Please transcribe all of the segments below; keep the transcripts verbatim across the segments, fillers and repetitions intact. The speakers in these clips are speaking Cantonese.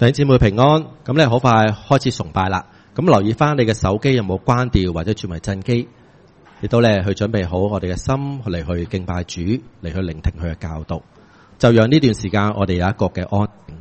弟兄姊妹平安，咁咧好快開始崇拜啦。咁留意翻你嘅手機有冇關掉或者轉為震機，亦都咧去準備好我哋嘅心嚟去敬拜主，嚟去聆聽佢嘅教導。就讓呢段時間我哋有一個嘅安靜。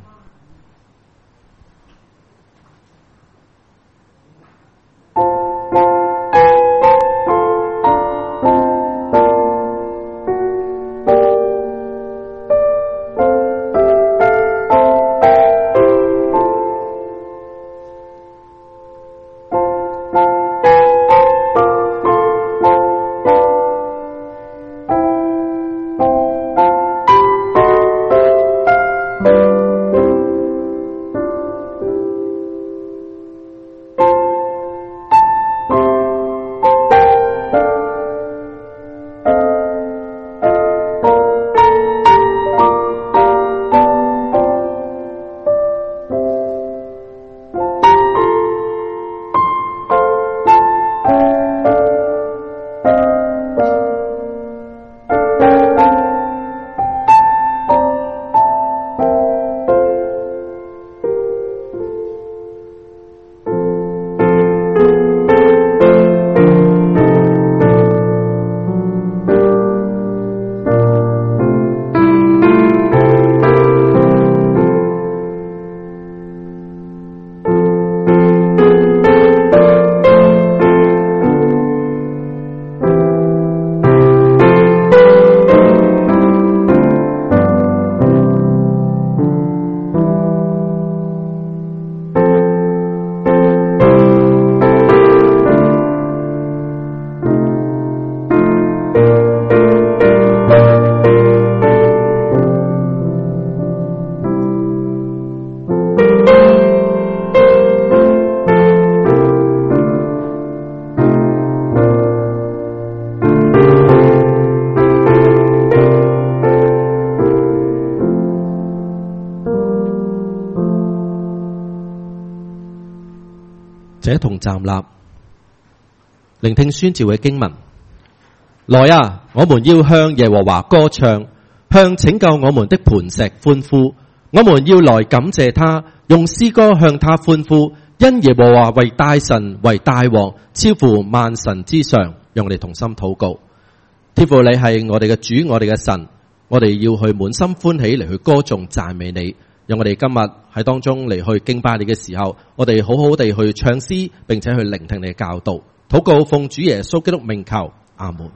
一同站立，聆聽宣召嘅經文。來啊，我們要向耶和華歌唱，向拯救我們的磐石歡呼。我們要來感謝他，用詩歌向他歡呼，因耶和華為大神，為大王，超乎萬神之上。讓我哋同心禱告。天父，你係我哋嘅主，我哋嘅神，我哋要去滿心歡喜嚟去歌頌讚美你。讓我哋今日喺當中嚟去敬拜你嘅時候，我哋好好地去唱詩，並且去聆聽你嘅教導。禱告奉主耶穌基督名求，阿門。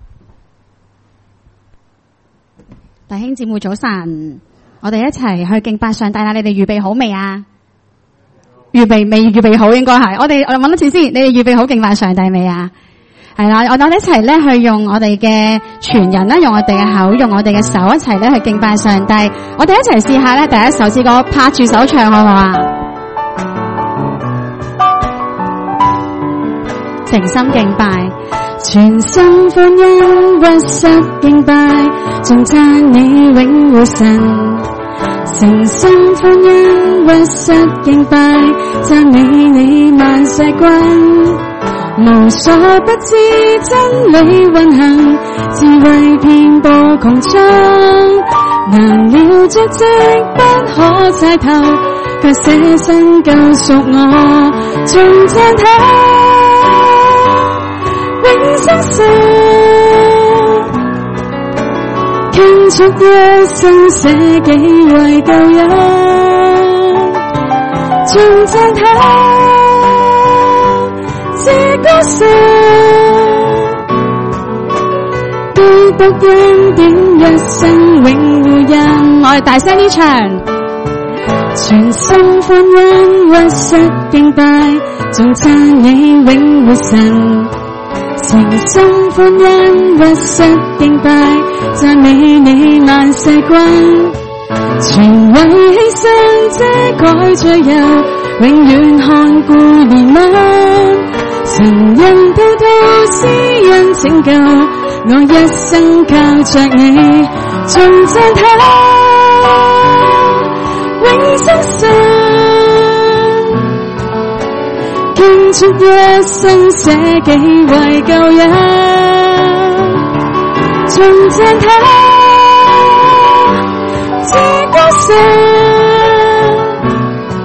弟兄姊妹早晨，我哋一齊去敬拜上帝啦！你哋預備好未啊？預備未？預備好應該係。我哋我哋問多次先，你哋預備好敬拜上帝未啊？係啦，我哋一齊咧去用我哋嘅全人啦，用我哋嘅口，用我哋嘅手一齊咧去敬拜上帝。我哋一齊試下咧，第一首詩歌拍住手唱好唔好啊？誠心敬拜，全心歡欣屈膝敬拜，頌讚你永活神。誠心歡欣屈膝敬拜，讚美你萬世君。無所不知真理運行，智慧遍布穹蒼，難料足跡不可猜透，卻捨身救贖我，頌讚他永生神，傾出一生捨己為救人，頌讚他這歌聲，基督恩典一生永護人。我哋大聲啲唱，全心歡欣屈膝敬拜，頌讚你永活神。誠心歡欣屈膝敬拜，讚美你萬世君。全為犧牲遮蓋罪由，永遠看顧憐憫。神人滔滔施恩拯救，我一生靠着你，頌讚他永生神，傾出一生捨己為救人，頌讚他這歌聲，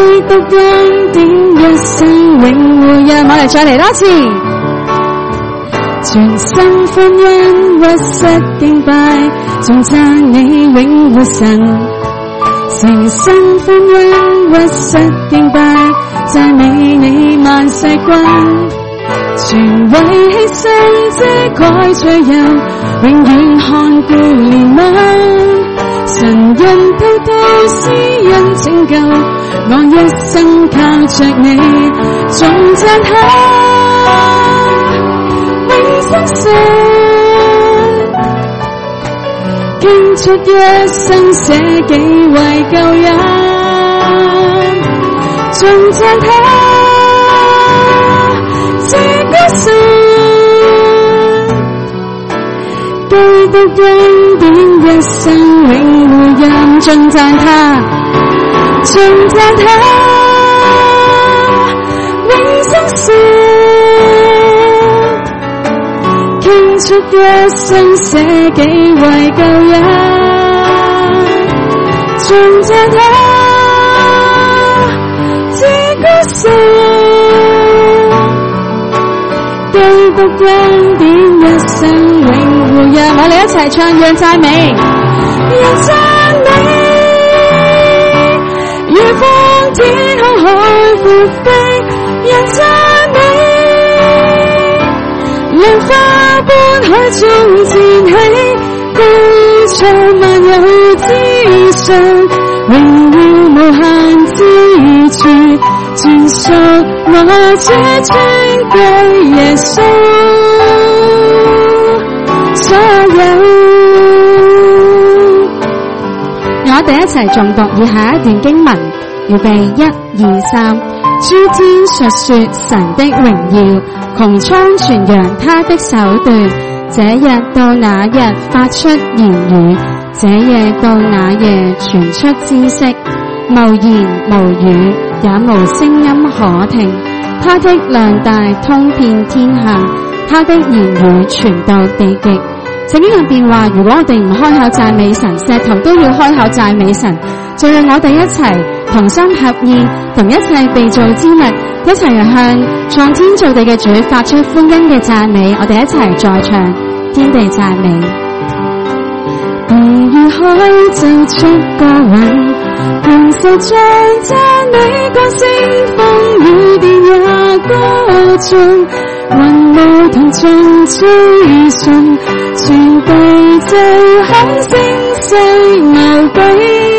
獨恩典一生永護。讓我哋再嚟多次，全心歡欣屈膝敬拜，頌讚你永活神。誠心歡欣屈膝敬拜，讚美你萬世君。全為犧牲遮蓋罪由，永遠看顧憐憫。神人偷偷施恩拯救，我一生靠着你，頌讚他永生神，傾出一生捨己為救人，頌讚他至高神，基督恩典一生永護人，頌讚他，頌讚他永生神，傾出一生捨己為救人，頌讚他至高神，基督恩典一生永護人。我哋一齊唱讓讚美，讓讚美如風天空海闊飛，讓讚美浪花般海中濺起，高唱萬有之上，榮耀無限之處，全屬我主尊貴耶穌所有。我哋一齊誦讀以下一段經文，預備一二三。諸天述說神的榮耀，穹蒼傳揚他的手段。這日到那日發出言語，這夜到那夜傳出知識。無言無語，也無聲音可聽。他的量大通遍天下，他的言語傳到地極。聖經入邊話，如果我哋唔開口讚美神，石頭都要開口讚美神。就讓我哋一齊同心合意，同一切被造之物一齊向創天造地嘅主發出歡欣嘅讚美。我哋一齊再唱天地讚美。地與海奏出歌韻，同受像讚美歌聲，風雨電也歌頌，雲霧同眾追順，全地就響聲勢牛比。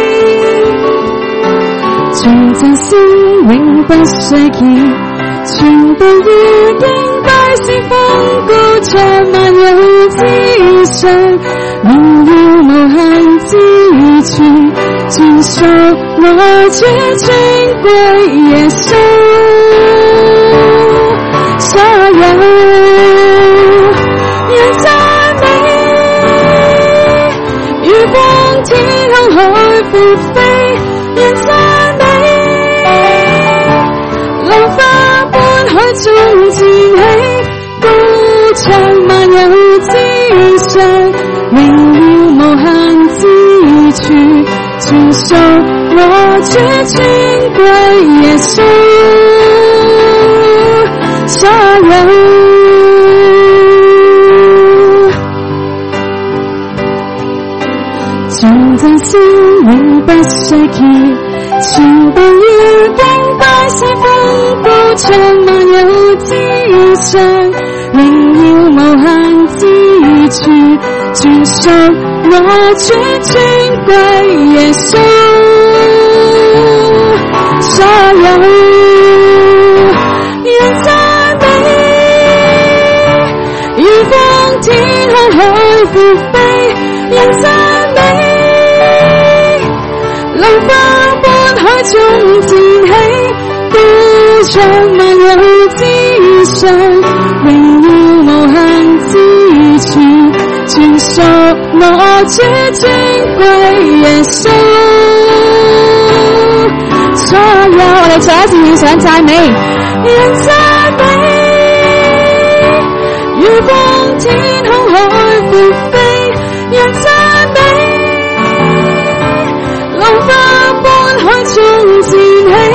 全陣聲永不衰竭，全地要敬拜聖風，高唱萬有之上，榮耀無限之處，全屬我主尊貴耶穌所有。讓讚美如風天空海闊飛，讓讚美浪花般海中濺起，高唱萬有之上，榮耀無限之處，全屬我主尊貴耶穌所有。全陣聲永不衰竭，全部要敬拜聖風，高唱萬有之上，榮耀無限之處，全屬我主尊貴耶穌所有。讓讚美如風天空海闊飛，讓讚美浪花般海中濺起，高唱萬有之上，榮耀無限之處，全屬我主尊貴耶穌所有。我哋再一次獻上讚美，讓讚美如風天空海闊飛，讓讚美浪花般海中濺起，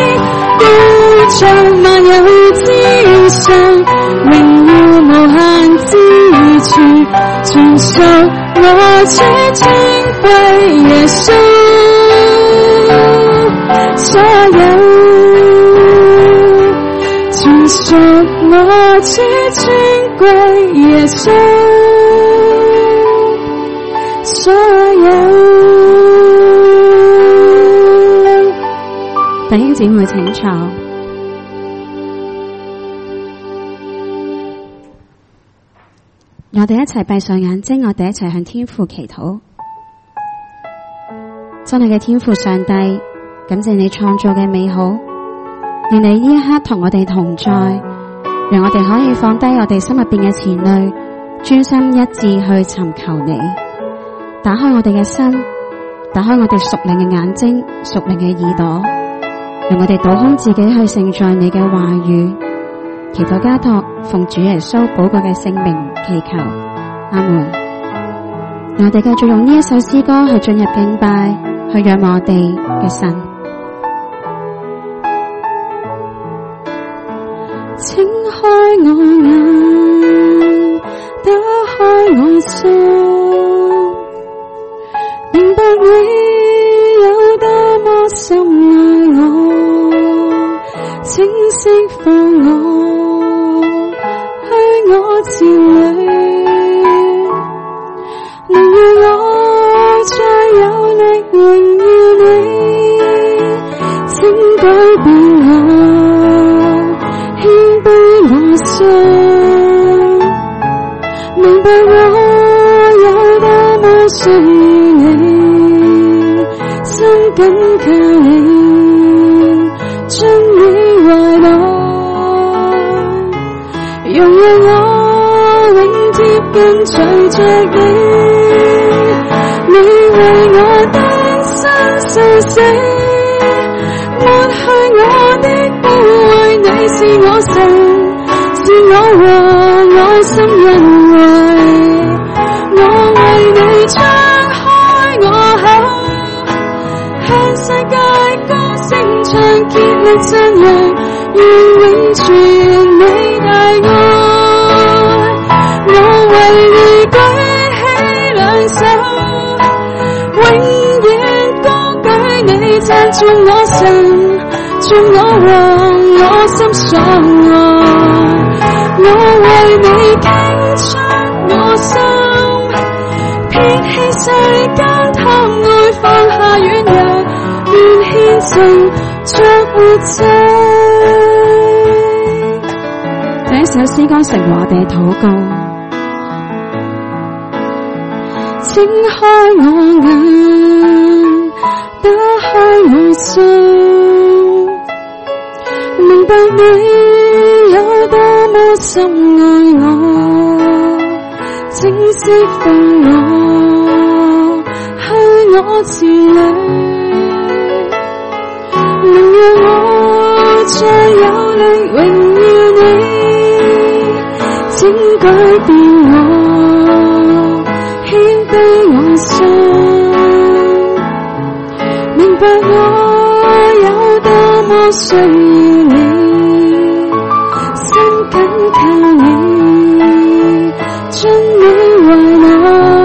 着萬有之上，榮耀無限之處，全屬我主尊貴耶穌，所有全屬我主尊貴耶穌，所有。弟兄姊妹請坐，我哋一齊閉上眼睛，我哋一齊向天父祈禱。真係嘅天父上帝，感謝你創造嘅美好，願你呢一刻同我哋同在，讓我哋可以放低我哋心入邊嘅前慮，專心一致去尋求你。打開我哋嘅心，打開我哋屬靈嘅眼睛、屬靈嘅耳朵，讓我哋倒空自己去承載你嘅話語。祈禱交託，奉主耶穌寶貴嘅聖名祈求，阿門。我哋繼續用呢一首詩歌去進入敬拜，去仰望我哋嘅神。請開我眼，打開我心，明白你有多麼深愛我，請釋放我，去我朝裏，能讓我再有力榮耀你，請改變我，謙卑我心，明白我有多麼需要你，心緊靠你，進你懷內，容讓我永貼跟隨着你，你為我單身受死，抹去我的污穢，你是我神，是我和愛心恩惠，我為你張開我口，向世界高聲唱，竭力讚揚，願永傳你大愛，我為你舉起兩手，永遠高舉你，讚頌我神，頌我王，我心所愛，我為你傾出我心，撇棄世間貪愛，放下軟弱，願獻成作活祭。這一首詩歌成為我哋嘅禱告。請開我眼，打開我心，明白你有多麼深愛我，請釋放我，去我朝裏，能讓我再有力榮耀你，請改變我，謙卑我心，明白我有多麼需要你，心緊靠你，進你懷內，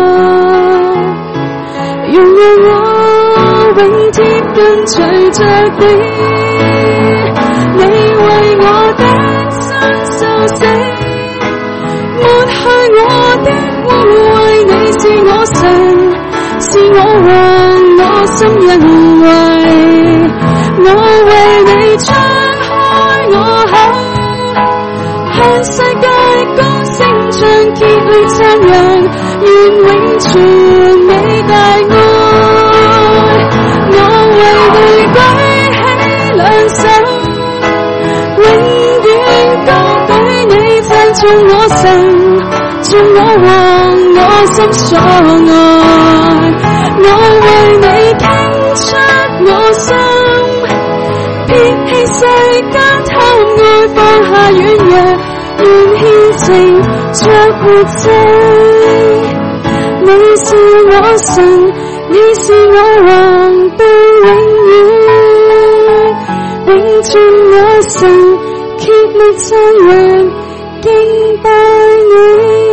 容讓我永貼跟隨着你，你為我單身受死，抹去我的污穢，你是我神，是我王，我心恩惠，我為你張開我口，向世界高聲唱，竭力讚揚，願永傳你大愛，我為你舉起兩手，永遠高舉你，讚頌我神，頌我王，我心所愛，我為你傾出我心，撇棄世間貪愛，放下軟弱，願獻成作活祭。你是我神，你是我王，到永遠，永盡我神，竭力讚揚敬拜你。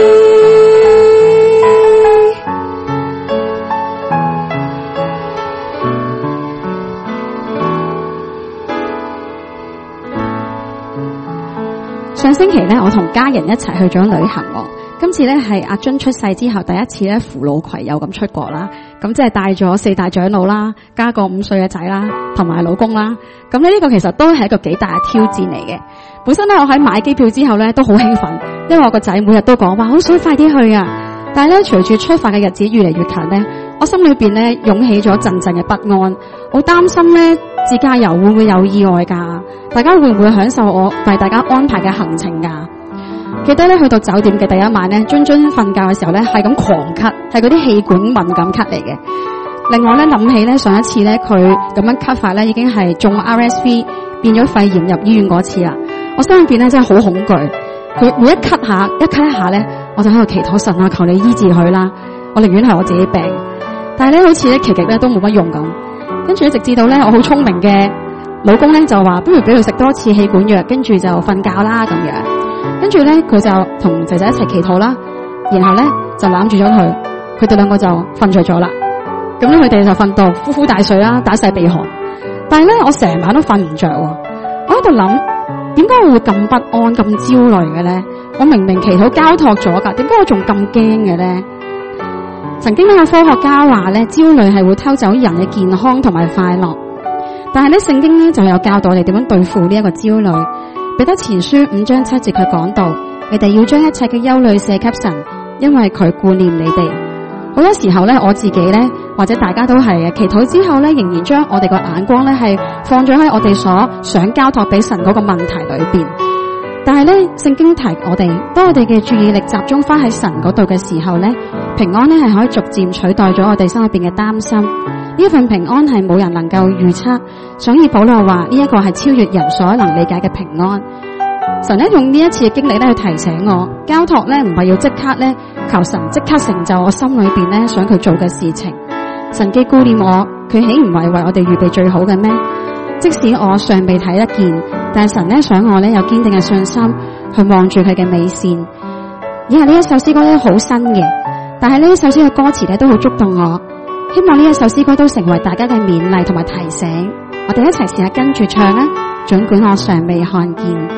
上星期咧，我同家人一齊去咗旅行喎。今次咧係阿津出世之後第一次咧扶老攜幼咁出國啦。咁即係帶咗四大長老啦，加個五歲嘅仔啦，同埋老公啦。咁呢呢個其實都係一個幾大嘅挑戰嚟嘅。本身咧我喺買機票之後咧都好興奮，因為我個仔每日都講話好想快啲去啊。但係咧隨住出發嘅日子越嚟越近咧，我心裏邊咧湧起咗陣陣嘅不安，好擔心咧自駕遊會唔會有意外㗎？大家會唔會享受我為大家安排嘅行程㗎？記得咧去到酒店嘅第一晚咧，津津瞓覺嘅時候咧係咁狂咳，係嗰啲氣管敏感咳嚟嘅。另外咧諗起咧上一次咧佢咁樣咳法咧已經係中 R S V 變咗肺炎入醫院嗰次啦，我心裏邊咧真係好恐懼。佢每一咳下一咳一下咧，我就喺度祈禱神啊，求你醫治佢啦。我寧願係我自己病，但係咧好似咧奇極咧都冇乜用咁。跟住直至到咧我好聰明嘅老公咧就話不如俾佢食多次氣管藥，跟住就瞓覺啦咁樣。跟住咧佢就同仔仔一齊祈禱啦，然後咧就攬住咗佢，佢哋兩個就瞓着咗啦。咁咧佢哋就瞓到呼呼大睡啦，打晒鼻鼾。但係咧我成晚都瞓唔着喎，我喺度諗點解我會咁不安咁焦慮嘅咧？我明明祈禱交託咗噶，點解我仲咁驚嘅咧？曾經呢個科學家話咧，焦慮係會偷走人嘅健康同埋快樂。但係咧聖經咧就有教導我哋點樣對付呢一個焦慮。彼得前書五章七節佢講到，你哋要將一切嘅憂慮卸給神，因為佢顧念你哋。好多時候咧，我自己咧或者大家都係嘅，祈禱之後咧，仍然將我哋個眼光咧係放咗喺我哋所想交託俾神嗰個問題裏邊。但係咧，聖經提我哋，當我哋嘅注意力集中翻喺神嗰度嘅時候咧，平安咧係可以逐漸取代咗我哋心裏邊嘅擔心。呢一份平安係冇人能夠預測，所以保羅話呢一個係超越人所能理解嘅平安。神咧用呢一次嘅經歷咧去提醒我，交託咧唔係要即刻咧求神即刻成就我心裏邊咧想佢做嘅事情。神既顧念我，佢豈唔係為我哋預備最好嘅咩？即使我尚未睇得見，但係神咧想我咧有堅定嘅信心去望住佢嘅美善。以下呢一首詩歌咧好新嘅，但係呢一首詩嘅歌詞咧都好觸動我。希望呢一首詩歌都成為大家嘅勉勵同埋提醒。我哋一齊試下跟住唱啊！儘管我尚未看見。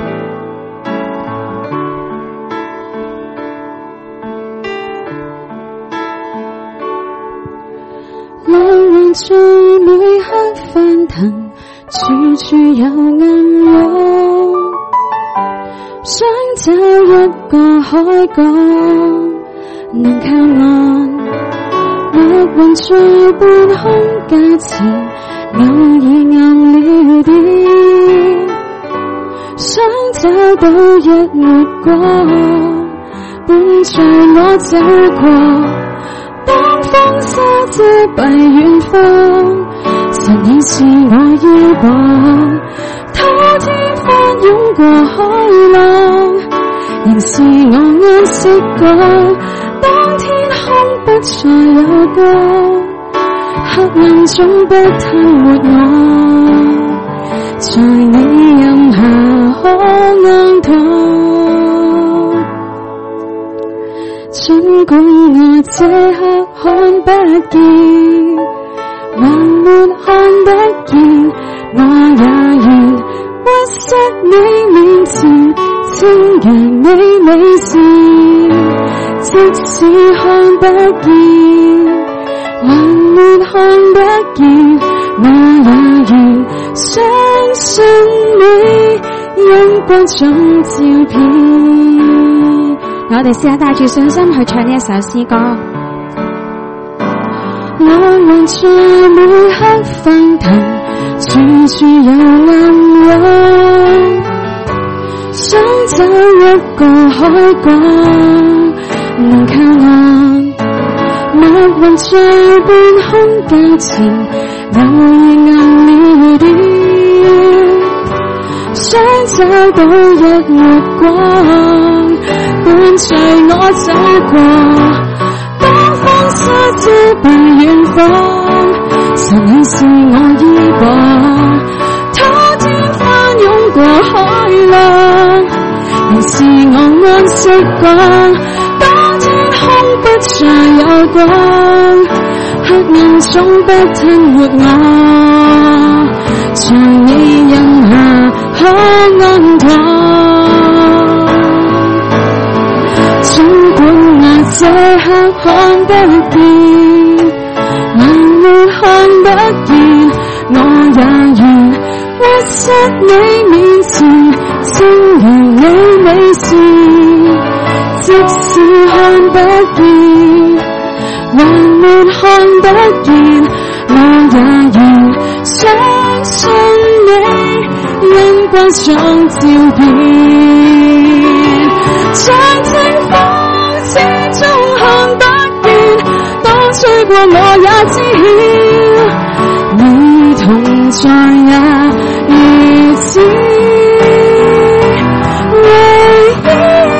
流浪在每刻翻騰，處處有暗湧，想找一個海港能靠岸。白雲在半空架前，偶爾暗了點，想找到一抹光，伴隨我走過。當風沙遮蔽遠方，神已是我腰膀。他天翻湧過海浪，仍是我安息港。當天空不再有光，黑暗總不吞沒我，在你蔭下可安躺。儘管我這刻看不見，還沒看得見，我也願屈膝你面前，稱揚你美善。即使看不見，還沒看得見，我也願相信你擁抱種照片。我哋試下帶住信心去唱呢一首詩歌。我們在每刻翻騰，處處有暗湧，想找一個海港能靠岸。密雲在半空架前，偶爾暗了點，想找到一抹光，伴隨我走過。當風沙遮蔽遠方，神已是我依傍。他天光，當天空不再有光，黑暗總不吞沒我，在你蔭下可安躺。儘管我這刻看不見，還沒看得見，我也願屈膝你面前，正如你美善。即使看不見，還沒看得見，我也願相信你，因光中照遍。在清風之中看得見，當吹過我也知曉，你同在也如此唯一。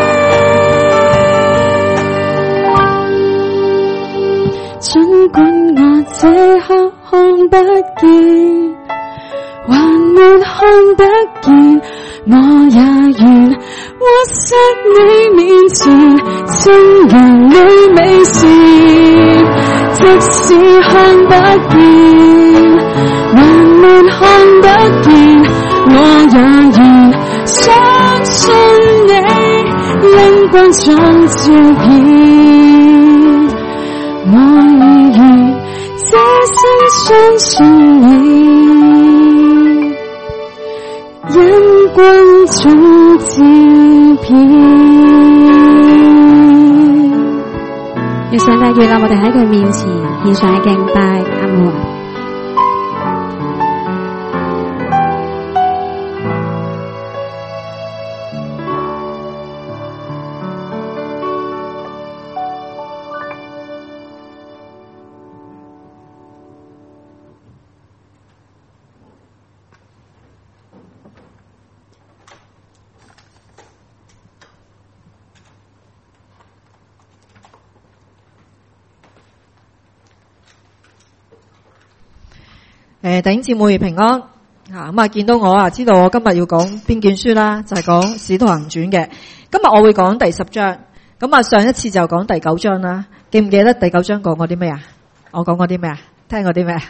儘管我這刻看不見，還沒看得見，我也願屈膝你面前，正如你美善。即使看不見，還沒看得見，我也願相信你，因光中照遍。我已願這生相信你，因光中照遍。 願上帝悅納我哋喺佢面前獻上嘅敬拜，阿門。 誒，弟兄姊妹平安吓，咁啊見到我啊，知道我今日要講邊卷書啦，就係講《使徒行傳》嘅。今日我會講第十章，咁啊上一次就講第九章啦。記唔記得第九章講過啲咩啊？我講過啲咩啊？聽過啲咩啊？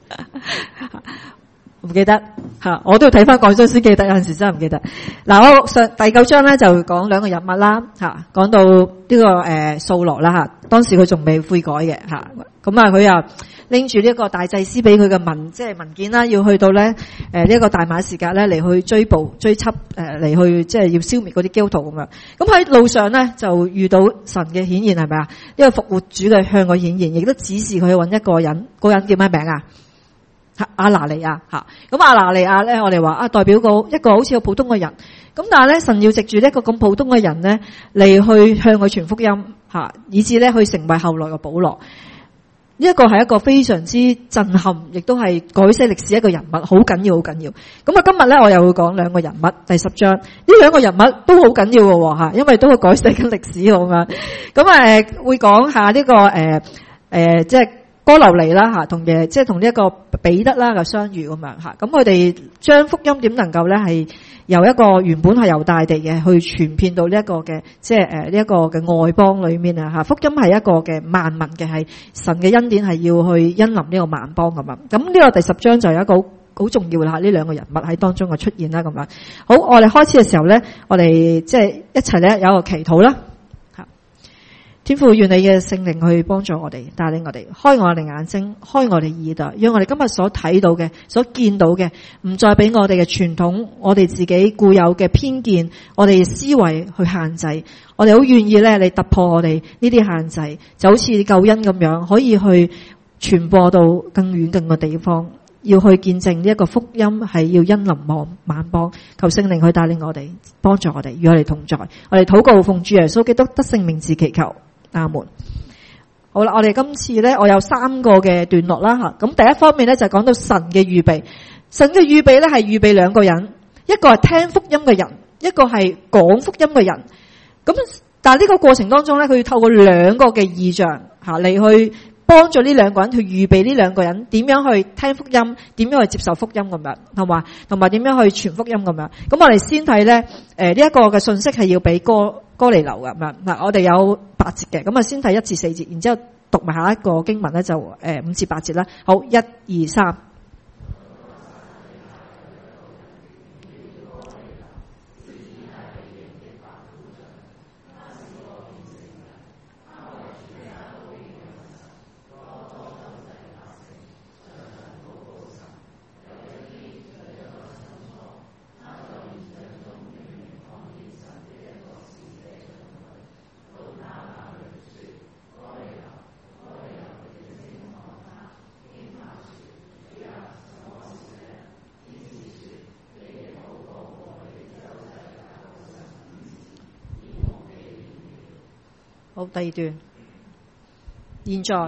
唔記得吓，我都要睇翻講章先記得，有陣時真係唔記得。嗱，我上第九章咧就講兩個人物啦吓，講到呢個誒掃羅啦吓，當時佢仲未悔改嘅吓，咁啊佢又拎住呢一個大祭司俾佢嘅文，即係文件啦，要去到咧誒呢一個大馬士革咧嚟去追捕追緝誒嚟去即係要消滅嗰啲基督徒咁樣。咁喺路上咧就遇到神嘅顯現係咪啊？呢個復活主嘅向佢顯現，亦都指示佢去揾一個人，嗰個人叫咩名啊？阿拿尼亞吓。咁阿拿尼亞咧，我哋話啊代表個一個好似個普通嘅人，咁但係咧神要藉住呢一個咁普通嘅人咧嚟去向佢傳福音吓，以致咧佢成為後來嘅保羅。呢一個係一個非常之震撼，亦都係改寫歷史一個人物，好緊要，好緊要。咁啊，今日咧我又會講兩個人物，第十章呢兩個人物都好緊要嘅吓，因為都會改寫緊歷史咁樣。咁啊，誒會講下呢、這個誒誒、呃呃，即係哥流尼啦吓，同嘅即係同呢一個彼得啦嘅相遇咁樣吓。咁佢哋將福音點能夠咧係由一個原本係猶大地嘅去傳遍到呢一個嘅即係誒呢一個嘅外邦裏面啊吓，福音係一個嘅萬民嘅，係神嘅恩典係要去恩臨呢個萬邦咁樣。咁呢個第十章就有一個好好重要啦，呢兩個人物喺當中嘅出現啦咁樣。好，我哋開始嘅時候咧，我哋即係一齊咧有一個祈禱啦。天父，願你嘅聖靈去幫助我哋，帶領我哋，開我哋眼睛，開我哋耳朵，讓我哋今日所睇到嘅、所見到嘅，唔再俾我哋嘅傳統、我哋自己固有嘅偏見、我哋思維去限制。我哋好願意咧，你突破我哋呢啲限制，就好似救恩咁樣，可以去傳播到更遠更嘅地方，要去見證呢一個福音係要恩臨萬萬邦。求聖靈去帶領我哋，幫助我哋，與我哋同在。我哋禱告奉主耶穌基督得聖名字祈求。阿門。好啦，我哋今次咧，我有三個嘅段落啦吓。咁第一方面咧就講到神嘅預備，神嘅預備咧係預備兩個人，一個係聽福音嘅人，一個係講福音嘅人。咁但係呢個過程當中咧，佢要透過兩個嘅異象吓嚟去幫幫助呢兩個人去預備呢兩個人點樣去聽福音，點樣去接受福音咁樣，同埋同埋點樣去傳福音咁樣。咁我哋先睇咧，誒呢一個嘅信息係要俾哥哥尼流嘅咁樣。嗱，我哋有八節嘅，咁啊先睇一至四節，然之後讀埋下一個經文咧就誒五至八節啦。好，一二三。好，第二段，現在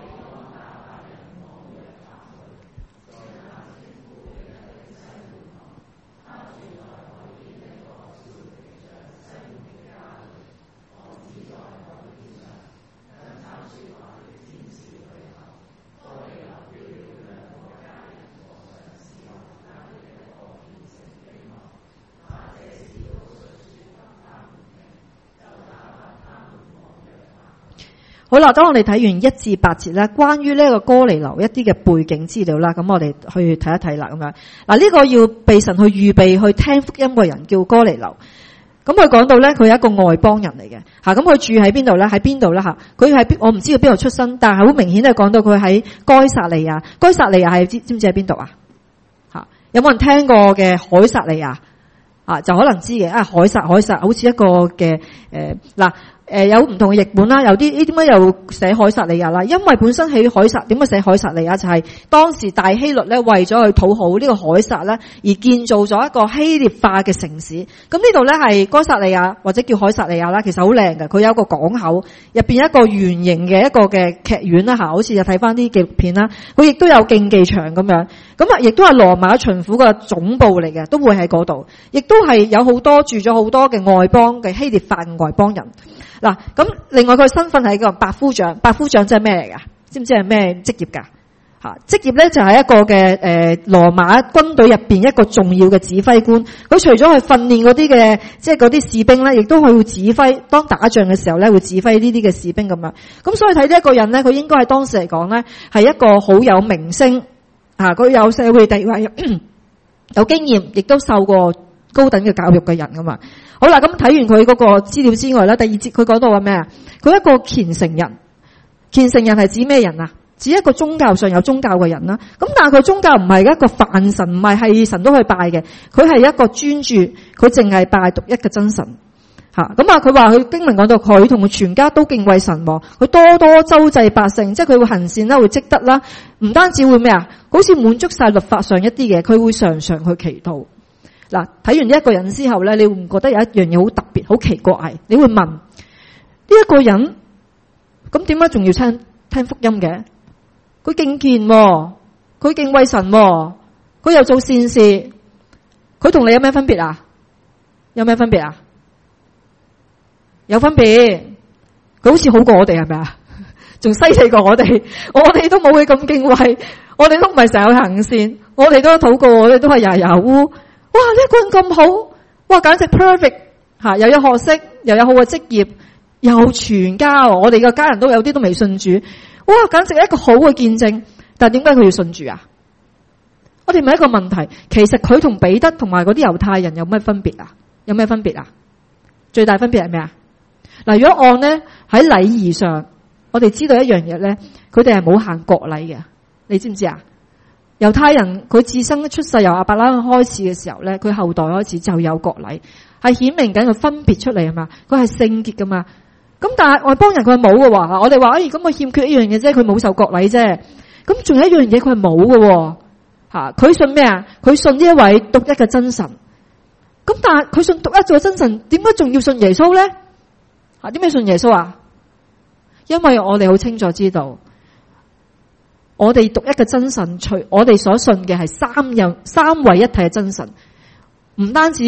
好啦，當我哋睇完一至八節咧，關於呢個哥尼流一啲嘅背景資料啦，咁我哋去睇一睇啦，咁樣嗱，呢個要被神去預備去聽福音嘅人叫哥尼流。咁佢講到咧，佢係一個外邦人嚟嘅，吓，咁佢住喺邊度咧？喺邊度咧？吓，佢係邊？我唔知道邊度出生，但係好明顯係講到佢喺該撒利亞。該撒利亞係知知唔知喺邊度啊？吓，有冇人聽過嘅凱撒利亞？啊，就可能知嘅啊，凱撒凱撒，好似一個嘅誒嗱。誒、呃，有唔同嘅譯本啦，有啲呢點解又寫凱撒利亞啦？因為本身喺凱撒，點解寫凱撒利亞？就係、是、當時大希律咧為咗去討好呢個凱撒咧，而建造咗一個希臘化嘅城市。咁呢度咧係該撒利亞或者叫凱撒利亞啦，其實好靚嘅。佢有一個港口，入邊一個圓形嘅一個嘅劇院啦吓，好似就睇翻啲紀錄片啦。佢亦都有競技場咁樣，咁啊亦都係羅馬巡撫嘅總部嚟嘅，都會喺嗰度。亦都係有好多住咗好多嘅外邦嘅希臘化嘅外邦人。嗱，咁另外佢身份係一個百夫長，百夫長即係咩嚟噶？知唔知係咩職業噶？吓，職業咧就係一個嘅誒羅馬軍隊入邊一個重要嘅指揮官。佢除咗去訓練嗰啲嘅即係嗰啲士兵咧，亦都去指揮當打仗嘅時候咧，會指揮呢啲嘅士兵咁樣。咁所以睇呢一個人咧，佢應該係當時嚟講咧係一個好有名聲啊，佢有社會地位，有經驗，亦都受過高等嘅教育嘅人噶嘛。好啦，咁睇完佢嗰個資料之外咧，第二節佢講到話咩啊？佢一個虔誠人，虔誠人係指咩人啊？指一個宗教上有宗教嘅人啦。咁但係佢宗教唔係一個泛神，唔係係神都去拜嘅，佢係一個專注，佢淨係拜獨一嘅真神。吓，咁啊，佢話佢經文講到佢同佢全家都敬畏神，佢多多周濟百姓，即係佢會行善啦，會積德啦，唔單止會咩啊？好似滿足晒律法上一啲嘅，佢會常常去祈禱。嗱，睇完呢一個人之後咧，你會唔覺得有一樣嘢好特別、好奇怪？你會問呢一個人，咁點解仲要聽聽福音嘅？佢敬虔，佢敬畏神，佢又做善事，佢同你有咩分別啊？有咩分別啊？有分別，佢好似好過我哋係咪啊？仲犀利過我哋，我哋都冇佢咁敬畏，我哋都唔係成日去行善，我哋都禱告，我哋都係牙牙烏。哇！呢、這個人咁好，哇，簡直 perfect 吓，又有學識，又有好嘅職業，又全家，我哋嘅家人都有啲都未信主，哇！簡直係一個好嘅見證。但係點解佢要信主啊？我哋問一個問題，其實佢同彼得同埋嗰啲猶太人有咩分別啊？有咩分別啊？最大分別係咩啊？嗱，如果按呢喺禮儀上，我哋知道一樣嘢咧，佢哋係冇行國禮嘅，你知唔知啊？猶太人佢自身出世由亞伯拉罕開始嘅時候咧，佢後代開始就有國禮，係顯明緊佢分別出嚟啊嘛，佢係聖潔噶嘛。咁但係外邦人佢係冇嘅話，我哋話哎咁佢欠缺一樣嘢啫，佢冇受國禮啫。咁仲有一樣嘢佢係冇嘅，吓，佢信咩啊？佢信呢一位獨一嘅真神。咁但係佢信獨一嘅真神，點解仲要信耶穌咧？吓，點解信耶穌啊？因為我哋好清楚知道。我哋獨一嘅真神，除我哋所信嘅係三樣三位一體嘅真神，唔單止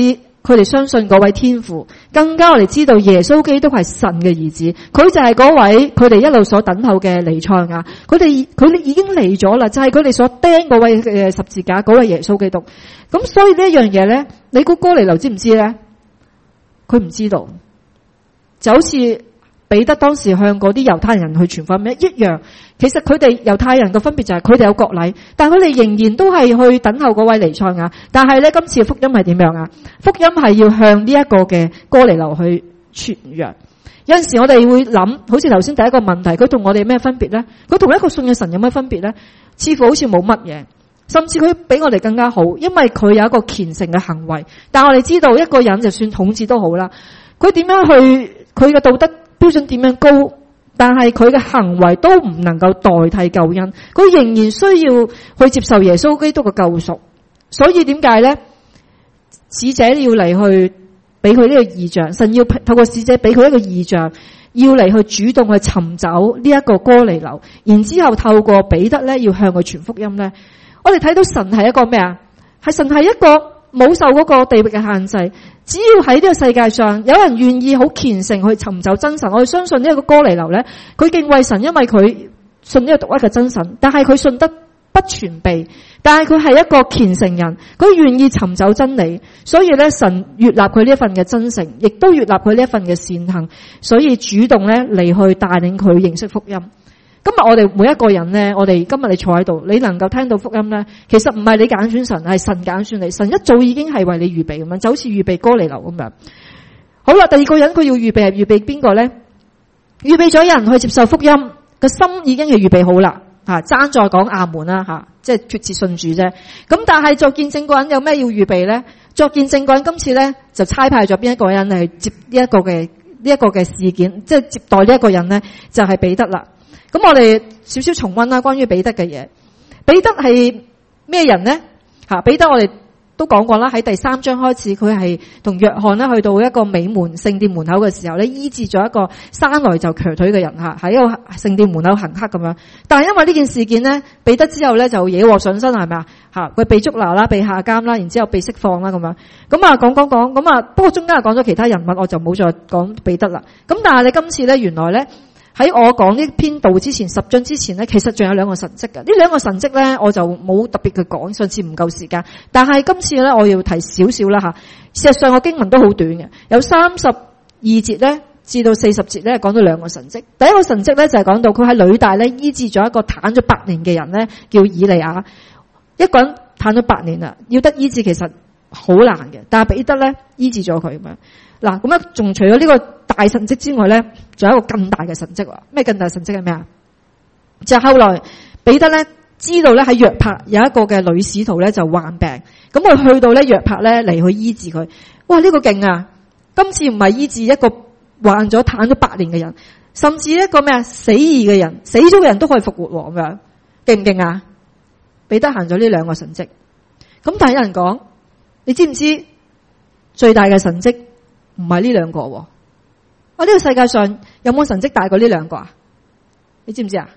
佢哋相信嗰位天父，更加我哋知道耶穌基督係神嘅兒子，佢就係嗰位佢哋一路所等候嘅彌賽亞，佢哋佢哋已經嚟咗啦，就係佢哋所釘嗰位嘅十字架嗰位耶穌基督。咁所以呢一樣嘢咧，你估哥尼流知唔知咧？佢唔知道，就好似彼得當時向嗰啲猶太人去傳福音一樣。其實佢哋猶太人嘅分別就係佢哋有國禮，但佢哋仍然都係去等候嗰位彌賽亞。但係咧，今次嘅福音係點樣啊？福音係要向呢一個嘅哥尼流去傳揚。有陣時我哋會諗，好似頭先第一個問題，佢同我哋咩分別咧？佢同一個信嘅神有咩分別咧？似乎好似冇乜嘢，甚至佢比我哋更加好，因為佢有一個虔誠嘅行為。但係我哋知道一個人就算統治都好啦，佢點樣去，佢嘅道德標準點樣高，但係佢嘅行為都唔能夠代替救恩，佢仍然需要去接受耶穌基督嘅救贖。所以點解咧？使者要嚟去俾佢呢個異象，神要透過使者俾佢一個異象，要嚟去主動去尋找呢一個哥尼流，然之後透過彼得咧要向佢傳福音咧。我哋睇到神係一個咩啊？係神係一個冇受嗰個地域嘅限制，只要喺呢個世界上有人願意好虔誠去尋找真神，我哋相信呢一個哥尼流咧，佢敬畏神，因為佢信呢個獨一嘅真神，但係佢信得不全備，但係佢係一個虔誠人，佢願意尋找真理，所以咧神悅納佢呢一份嘅真誠，亦都悅納佢呢一份嘅善行，所以主動咧嚟去帶領佢認識福音。今日我哋每一個人咧，我哋今日你坐喺度，你能夠聽到福音咧，其實唔係你揀選神，係神揀選你，神一早已經係為你預備咁樣，就好似預備哥尼流咁樣。好啦，第二個人佢要預備係預備邊個咧？預備咗人去接受福音，個心已經係預備好啦，吓爭再講阿門啦，吓即係決志信主啫。咁但係作見證個人有咩要預備咧？作見證個人今次咧就差派咗邊一個人嚟接呢一個嘅呢一個嘅事件，即係接待呢一個人咧，就係彼得啦。咁我哋少少重溫啦，關於彼得嘅嘢。彼得係咩人呢？吓，彼得我哋都講過啦，喺第三章開始，佢係同約翰咧去到一個美門聖殿門口嘅時候咧，醫治咗一個生來就瘸腿嘅人吓，喺一個聖殿門口行乞咁樣。但係因為呢件事件咧，彼得之後咧就惹禍上身係咪啊？吓，佢被捉拿啦，被下監啦，然之後被釋放啦咁樣。咁啊講講講，咁啊不過中間又講咗其他人物，我就冇再講彼得啦。咁但係你今次咧，原來咧。喺我講呢篇道之前，十章之前咧，其實仲有兩個神蹟嘅。呢兩個神蹟咧，我就冇特別去講，上次唔夠時間。但係今次咧，我要提少少啦吓。事實上個經文都好短嘅，有三十二節咧至到四十節咧，講到兩個神蹟。第一個神蹟咧就係講到佢喺呂大咧醫治咗一個癱咗八年嘅人咧，叫以利亞。一個人癱咗八年啦，要得醫治其實好難嘅，但係彼得咧醫治咗佢咁樣。嗱，咁咧仲除咗呢個大神蹟之外咧，仲有一個更大嘅神蹟。咩更大神蹟係咩啊？就係後來彼得咧知道咧喺約帕有一個嘅女使徒咧就患病，咁佢去到咧約帕咧嚟去醫治佢。哇！呢個勁啊！今次唔係醫治一個患咗癱咗八年嘅人，甚至一個咩啊死異嘅人，死咗嘅人都可以復活咁樣，勁唔勁啊？彼得行咗呢兩個神蹟。咁但係有人講，你知唔知最大嘅神蹟？唔係呢兩個喎，啊呢個世界上有冇神蹟大過呢兩個啊？你知唔知啊？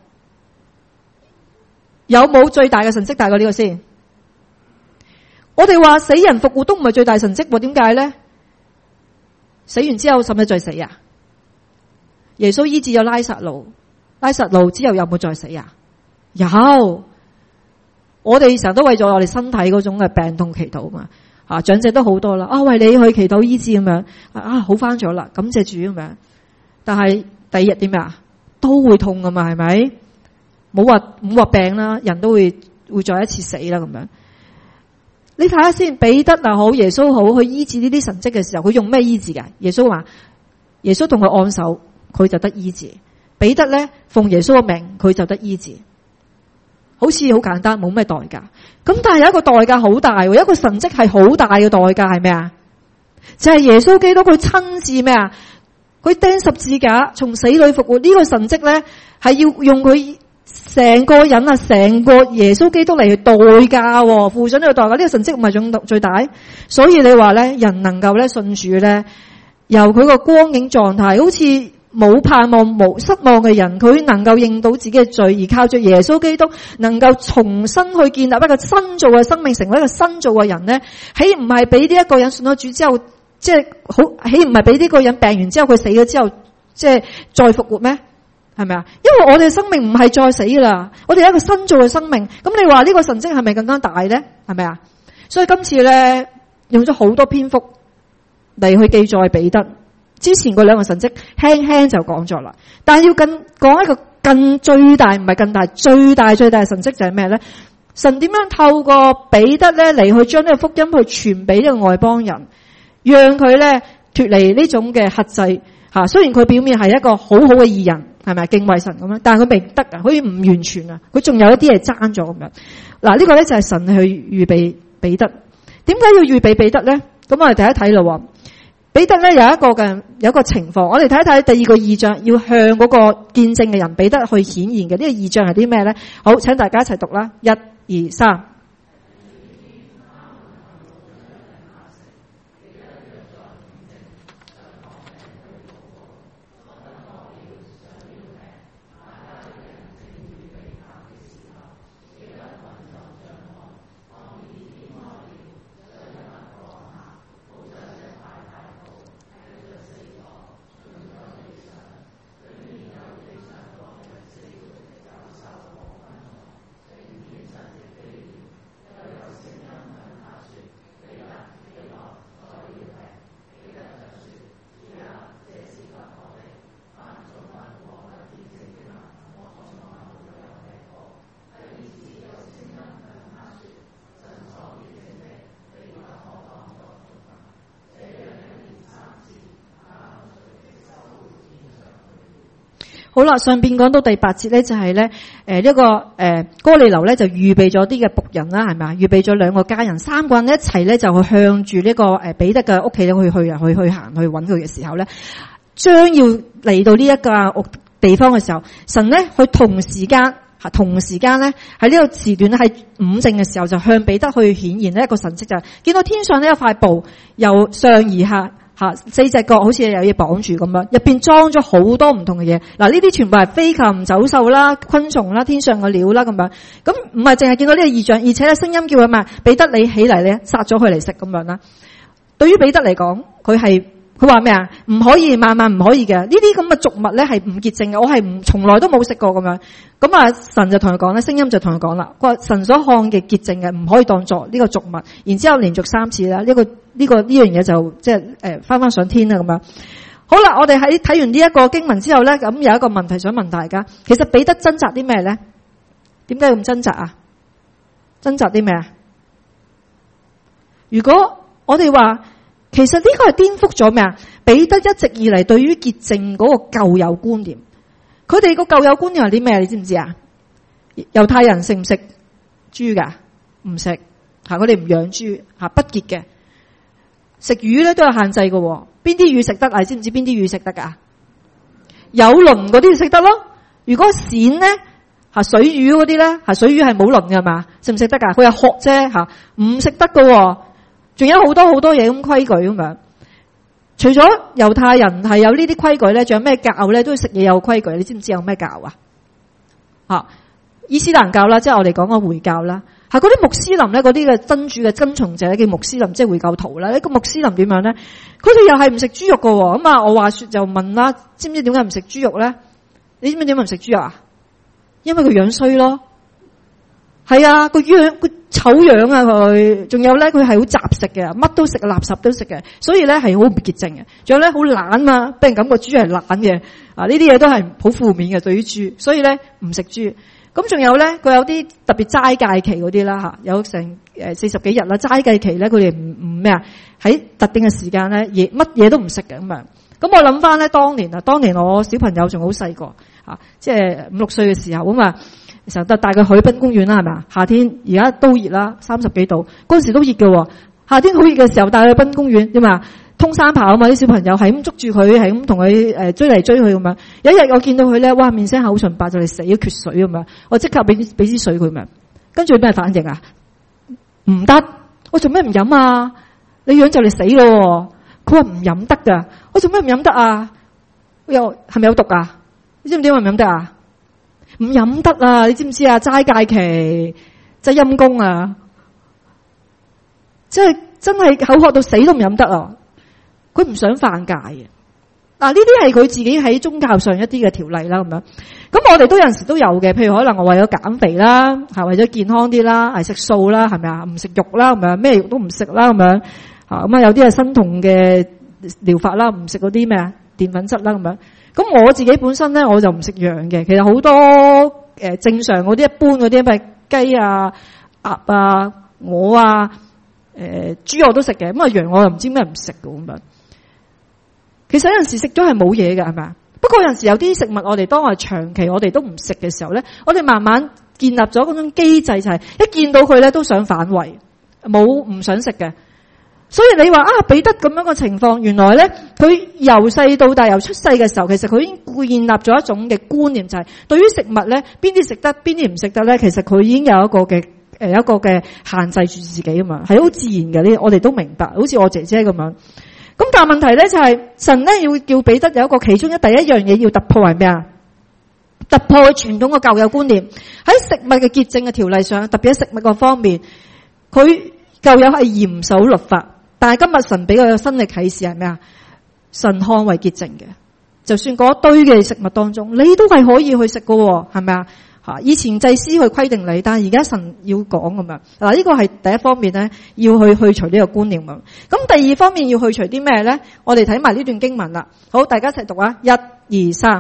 有冇最大嘅神蹟大過呢個先？我哋話死人復活都唔係最大神蹟喎，點解咧？死完之後使唔使再死啊？耶穌醫治咗拉撒路，拉撒路之後有冇再死啊？有，我哋成日都為咗我哋身體嗰種嘅病痛祈禱嘛。啊，長者都好多啦，啊，為你去祈禱醫治咁樣，啊，好翻咗啦，感謝主咁樣。但係第二日點啊？都會痛噶嘛，係咪？冇話冇話病啦，人都會會再一次死啦咁樣。你睇下先，彼得又好，耶穌好，去醫治呢啲神蹟嘅時候，佢用咩醫治噶？耶穌話，耶穌同佢按手，佢就得醫治。彼得咧奉耶穌嘅名，佢就得醫治。好似好簡單，冇咩代價。咁但係有一個代價好大，有一個神蹟係好大嘅代價係咩啊？就係耶穌基督佢親自咩啊？佢釘十字架，從死裏復活。呢個神蹟咧係要用佢成個人啊，成個耶穌基督嚟去代價，付上呢個代價。呢個神蹟唔係最最大，所以你話咧，人能夠咧信主咧，由佢個光景狀態，好似冇盼望、冇失望嘅人，佢能夠認到自己嘅罪，而靠住耶穌基督，能夠重新去建立一個新造嘅生命，成為一個新造嘅人咧，豈唔係俾呢一個人信咗主之後， 即係好豈唔係俾呢個人病完之後佢死咗之後，即係再復活咩？係咪啊？因為我哋生命唔係再死噶啦，我哋係一個新造嘅生命。咁你話呢個神蹟係咪更加大咧？係咪啊？所以今次咧用咗好多篇幅嚟去記載彼得。之前嗰兩個神蹟輕輕就講咗啦，但係要更講一個更最大，唔係更大，最大最大嘅神蹟就係咩咧？神點樣透過彼得咧嚟去將呢個福音去傳俾呢個外邦人，讓佢咧脫離呢種嘅轄制吓。雖然佢表面係一個好好嘅義人，係咪敬畏神咁樣，但係佢未得啊，好似唔完全啊，佢仲有一啲係爭咗咁樣。嗱，呢個咧就係神去預備彼得。點解要預備彼得咧？咁我哋睇一睇咯。彼得咧有一個嘅有一個情況，我哋睇一睇第二個異象，要向嗰個見證嘅人彼得去顯現嘅呢個異象係啲咩咧？好，請大家一齊讀啦，一、二、三。好啦，上邊講到第八節咧，就係咧，誒呢個誒哥尼流咧就預備咗啲嘅僕人啦，係咪啊？預備咗兩個家人，三個人一齊咧就去向住呢個誒彼得嘅屋企去去啊，去去行去揾佢嘅時候咧，將要嚟到呢一個地方嘅時候，神咧佢同時間吓同時間咧喺呢個時段咧喺午正嘅時候就向彼得去顯現呢一個神蹟，就係見到天上呢一塊布由上而下。吓，四隻角好似有嘢綁住咁樣，入邊裝咗好多唔同嘅嘢。嗱，呢啲全部係飛禽走獸啦、昆蟲啦、天上嘅鳥啦咁樣。咁唔係淨係見到呢個異象，而且咧聲音叫佢嘛，彼得你起嚟咧，殺咗佢嚟食咁樣啦。對於彼得嚟講，佢係佢話咩啊？唔可以，萬萬唔可以嘅。呢啲咁嘅俗物咧係唔潔淨嘅，我係唔從來都冇食過咁樣。咁啊，神就同佢講咧，聲音就同佢講啦，佢話神所看嘅潔淨嘅唔可以當作呢個俗物。然之後連續三次啦，呢、這個呢、這個呢樣嘢就即係誒翻翻上天啦咁樣。好啦，我哋喺睇完呢一個經文之後咧，咁有一個問題想問大家，其實彼得掙扎啲咩咧？點解咁掙扎啊？掙扎啲咩啊？如果我哋話，其實呢個係顛覆咗咩啊？彼得一直以嚟對於潔淨嗰個舊有觀念，佢哋個舊有觀念係啲咩？你知唔知啊？猶太人食唔食豬噶？唔食吓，佢哋唔養豬吓，不潔嘅。食魚咧都有限制嘅，邊啲魚食得啊？你知唔知邊啲魚食得噶？有鱗嗰啲食得咯。如果鱔咧吓，水魚嗰啲咧吓，水魚係冇鱗嘅嘛，食唔食得噶？佢有殼啫吓，唔食得嘅。仲有好多好多嘢咁規矩咁樣。除咗猶太人係有呢啲規矩咧，仲有咩教咧？都要食嘢有規矩。你知唔知有咩教啊？吓，伊斯蘭教啦，即係我哋講個回教啦。係嗰啲穆斯林咧，嗰啲嘅真主嘅跟從者叫穆斯林，即係回教徒啦。呢個穆斯林點樣咧？佢哋又係唔食豬肉嘅。咁啊，我話說就問啦，知唔知點解唔食豬肉咧？你知唔知點解唔食豬肉啊？因為佢樣衰咯。係啊，個樣個醜樣啊佢，仲有咧佢係好雜食嘅，乜都食，垃圾都食嘅，所以咧係好唔潔淨嘅。仲有咧好懶啊，俾人感覺豬係懶嘅啊，呢啲嘢都係好負面嘅對於豬，所以咧唔食豬。咁仲有咧，佢有啲特別齋戒期嗰啲啦吓，有成誒四十幾日啦，齋戒期咧佢哋唔唔咩啊，喺特定嘅時間咧，嘢乜嘢都唔食嘅咁樣。咁我諗翻咧，當年啊，當年我小朋友仲好細個吓，即係五六歲嘅時候咁啊。成日帶佢去海濱公園啦，係咪啊？夏天而家都熱啦，三十幾度，嗰陣時都熱嘅。夏天好熱嘅時候帶佢去濱公園，點啊？通山跑啊嘛，啲小朋友係咁捉住佢，係咁同佢誒追嚟追去咁樣。有一日我見到佢咧，哇面青口唇白就嚟死咗缺水咁樣，我即刻俾俾支水佢咪。跟住咩反應啊？唔得，我做咩唔飲啊？你樣就嚟死咯。佢話唔飲得噶，我做咩唔飲得啊？又係咪有毒啊？你知唔知我唔飲得啊？唔飲得啊！你知唔知啊？齋戒期真係陰公啊！即係真係口渴到死都唔飲得啊！ 佢唔想犯戒嘅。嗱，呢啲係佢自己喺宗教上一啲嘅條例啦，咁樣。咁我哋都有陣時都有嘅，譬如可能我為咗減肥啦，係為咗健康啲啦，係食素啦，係咪啊？唔食肉啦，咁樣咩肉都唔食啦，咁樣。啊，咁啊有啲係生酮嘅療法啦，唔食嗰啲咩啊澱粉質啦，咁樣。咁我自己本身咧，我就唔食羊嘅。其實好多誒、呃、正常嗰啲一般嗰啲咩雞啊、鴨啊、鵝啊、誒、呃、豬我都食嘅。咁啊羊我又唔知咩唔食嘅咁樣。其實有陣時食咗係冇嘢嘅，係咪啊？不過有陣時有啲食物我哋當我哋長期我哋都唔食嘅時候咧，我哋慢慢建立咗嗰種機制，就係一見到佢咧都想反胃，冇唔想食嘅。所以你話啊彼得咁樣嘅情況，原來咧佢由細到大由出世嘅時候，其實佢已經建立咗一種嘅觀念，就係對於食物咧邊啲食得邊啲唔食得咧，其實佢已經有一個嘅誒一個嘅限制住自己啊嘛，係好自然嘅。呢我哋都明白，好似我姐姐咁樣。咁但係問題咧就係神咧要叫彼得有一個其中一第一樣嘢要突破係咩啊？突破傳統嘅教友觀念，喺食物嘅潔淨嘅條例上，特別喺食物個方面，佢教友係嚴守律法。但係今日神俾佢嘅新嘅啟示係咩啊？神看為潔淨嘅，就算嗰堆嘅食物當中，你都係可以去食嘅，係咪啊？吓，以前祭司去規定你，但係而家神要講咁樣。嗱，呢個係第一方面咧，要去去除呢個觀念咁。咁第二方面要去除啲咩咧？我哋睇埋呢段經文啦。好，大家一齊讀啊！一、二、三。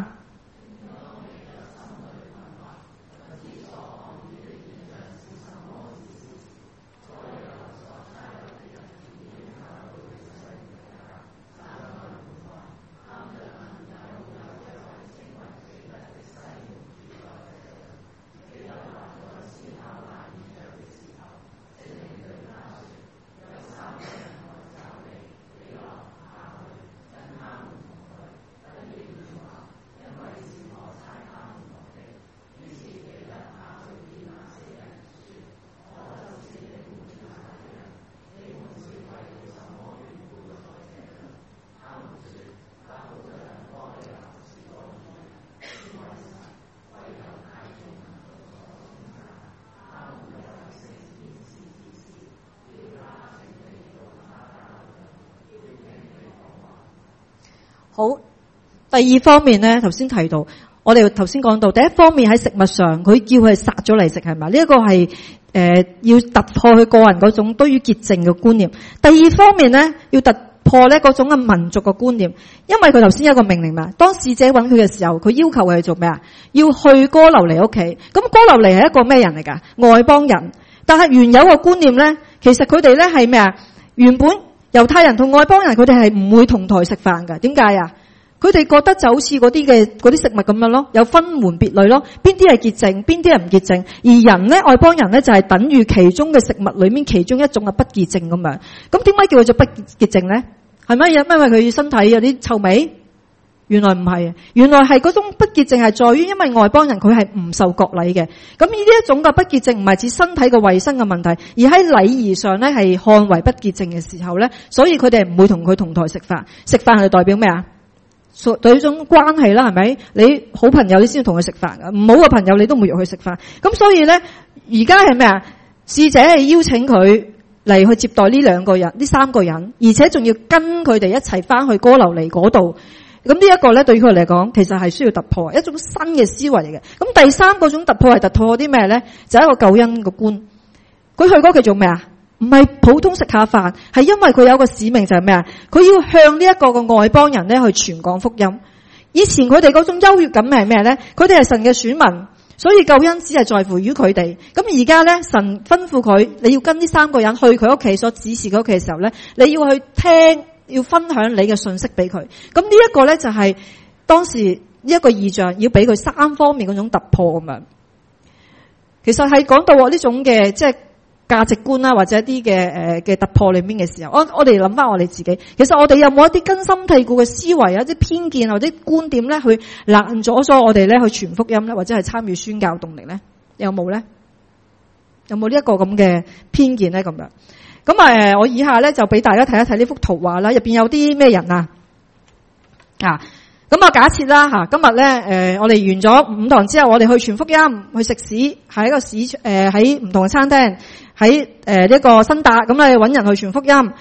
好，第二方面咧，頭先提到，我哋頭先講到，第一方面喺食物上，佢叫佢殺咗嚟食，係咪？呢一個係誒、呃、要突破佢個人嗰種對於潔淨嘅觀念。第二方面咧，要突破咧嗰種嘅民族嘅觀念，因為佢頭先有一個命令嘛，當使者揾佢嘅時候，佢要求佢做咩啊？要去哥流尼屋企。咁哥流尼係一個咩人嚟㗎？外邦人。但係原有嘅觀念咧，其實佢哋咧係咩啊？原本猶太人同外邦人佢哋係唔會同台食飯㗎。點解啊？佢哋覺得就好似嗰啲嘅嗰啲食物咁樣咯，有分門別類咯，邊啲係潔淨，邊啲係唔潔淨。而人咧，外邦人咧就係等於其中嘅食物裏面其中一種嘅不潔淨咁樣。咁點解叫佢做不潔淨咧？係乜嘢？因為佢身體有啲臭味？原來唔係，原來係嗰種不潔淨係在於，因為外邦人佢係唔受割禮嘅。咁呢一種嘅不潔淨唔係指身體嘅衛生嘅問題，而喺禮儀上咧係看為不潔淨嘅時候咧，所以佢哋唔會同佢同台食飯。食飯係代表咩啊？對呢種關係啦，係咪？你好朋友你先要同佢食飯噶，唔好嘅朋友你都唔會約佢食飯。咁所以咧，而家係咩啊？使者係邀請佢嚟去接待呢兩個人，呢三個人，而且仲要跟佢哋一齊翻去哥流尼嗰度。咁呢一個咧，對佢嚟講，其實係需要突破，一種新嘅思維嚟嘅。咁第三個種突破係突破啲咩咧？就係一個救恩嘅觀。佢去嗰度做咩啊？唔係普通食下飯，係因為佢有一個使命就係咩啊？佢要向呢一個嘅外邦人咧去傳講福音。以前佢哋嗰種優越感係咩咧？佢哋係神嘅選民，所以救恩只係在乎於佢哋。咁而家咧，神吩咐佢，你要跟呢三個人去佢屋企所指示佢屋企嘅時候咧，你要去聽，要分享你嘅信息俾佢。咁呢一個咧就係當時呢一個異象，要俾佢三方面嗰種突破咁樣。其實係講到呢種嘅即係價值觀啦，或者一啲嘅誒嘅突破裏面嘅時候，我我哋諗翻我哋自己，其實我哋有冇一啲根深蒂固嘅思維啊、一啲偏見或者觀點咧，去攔阻咗我哋咧去傳福音咧，或者係參與宣教動力咧？有冇咧？有冇呢一個咁嘅偏見咧？咁樣咁啊？我以下咧就俾大家睇一睇呢幅圖畫啦，入邊有啲咩人啊？啊！咁啊，假設啦吓，今日咧誒，我哋完咗五堂之後，我哋去傳福音，去食肆，喺一個市誒，喺唔同嘅餐廳，喺誒呢一個新達，咁你揾人去傳福音。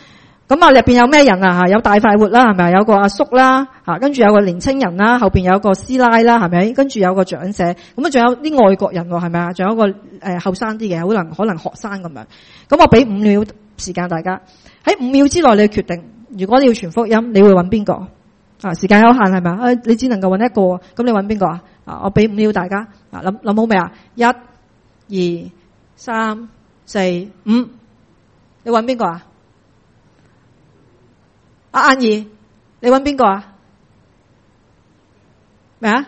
咁啊，入邊有咩人啊？嚇，有大快活啦，係咪？有個阿叔啦，嚇，跟住有個年青人啦，後邊有個師奶啦，係咪？跟住有個長者，咁啊，仲有啲外國人喎，係咪啊？仲有一個誒後生啲嘅，可能可能學生咁樣。咁我俾五秒時間大家，喺五秒之內你決定，如果你要傳福音，你會揾邊個？啊，時間有限係咪啊？你只能夠揾一個，咁你揾邊個啊？啊，我俾五秒大家，啊諗諗好未啊？一、二、三、四、五，你揾邊個啊？阿晏兒，你揾邊個啊？咩啊？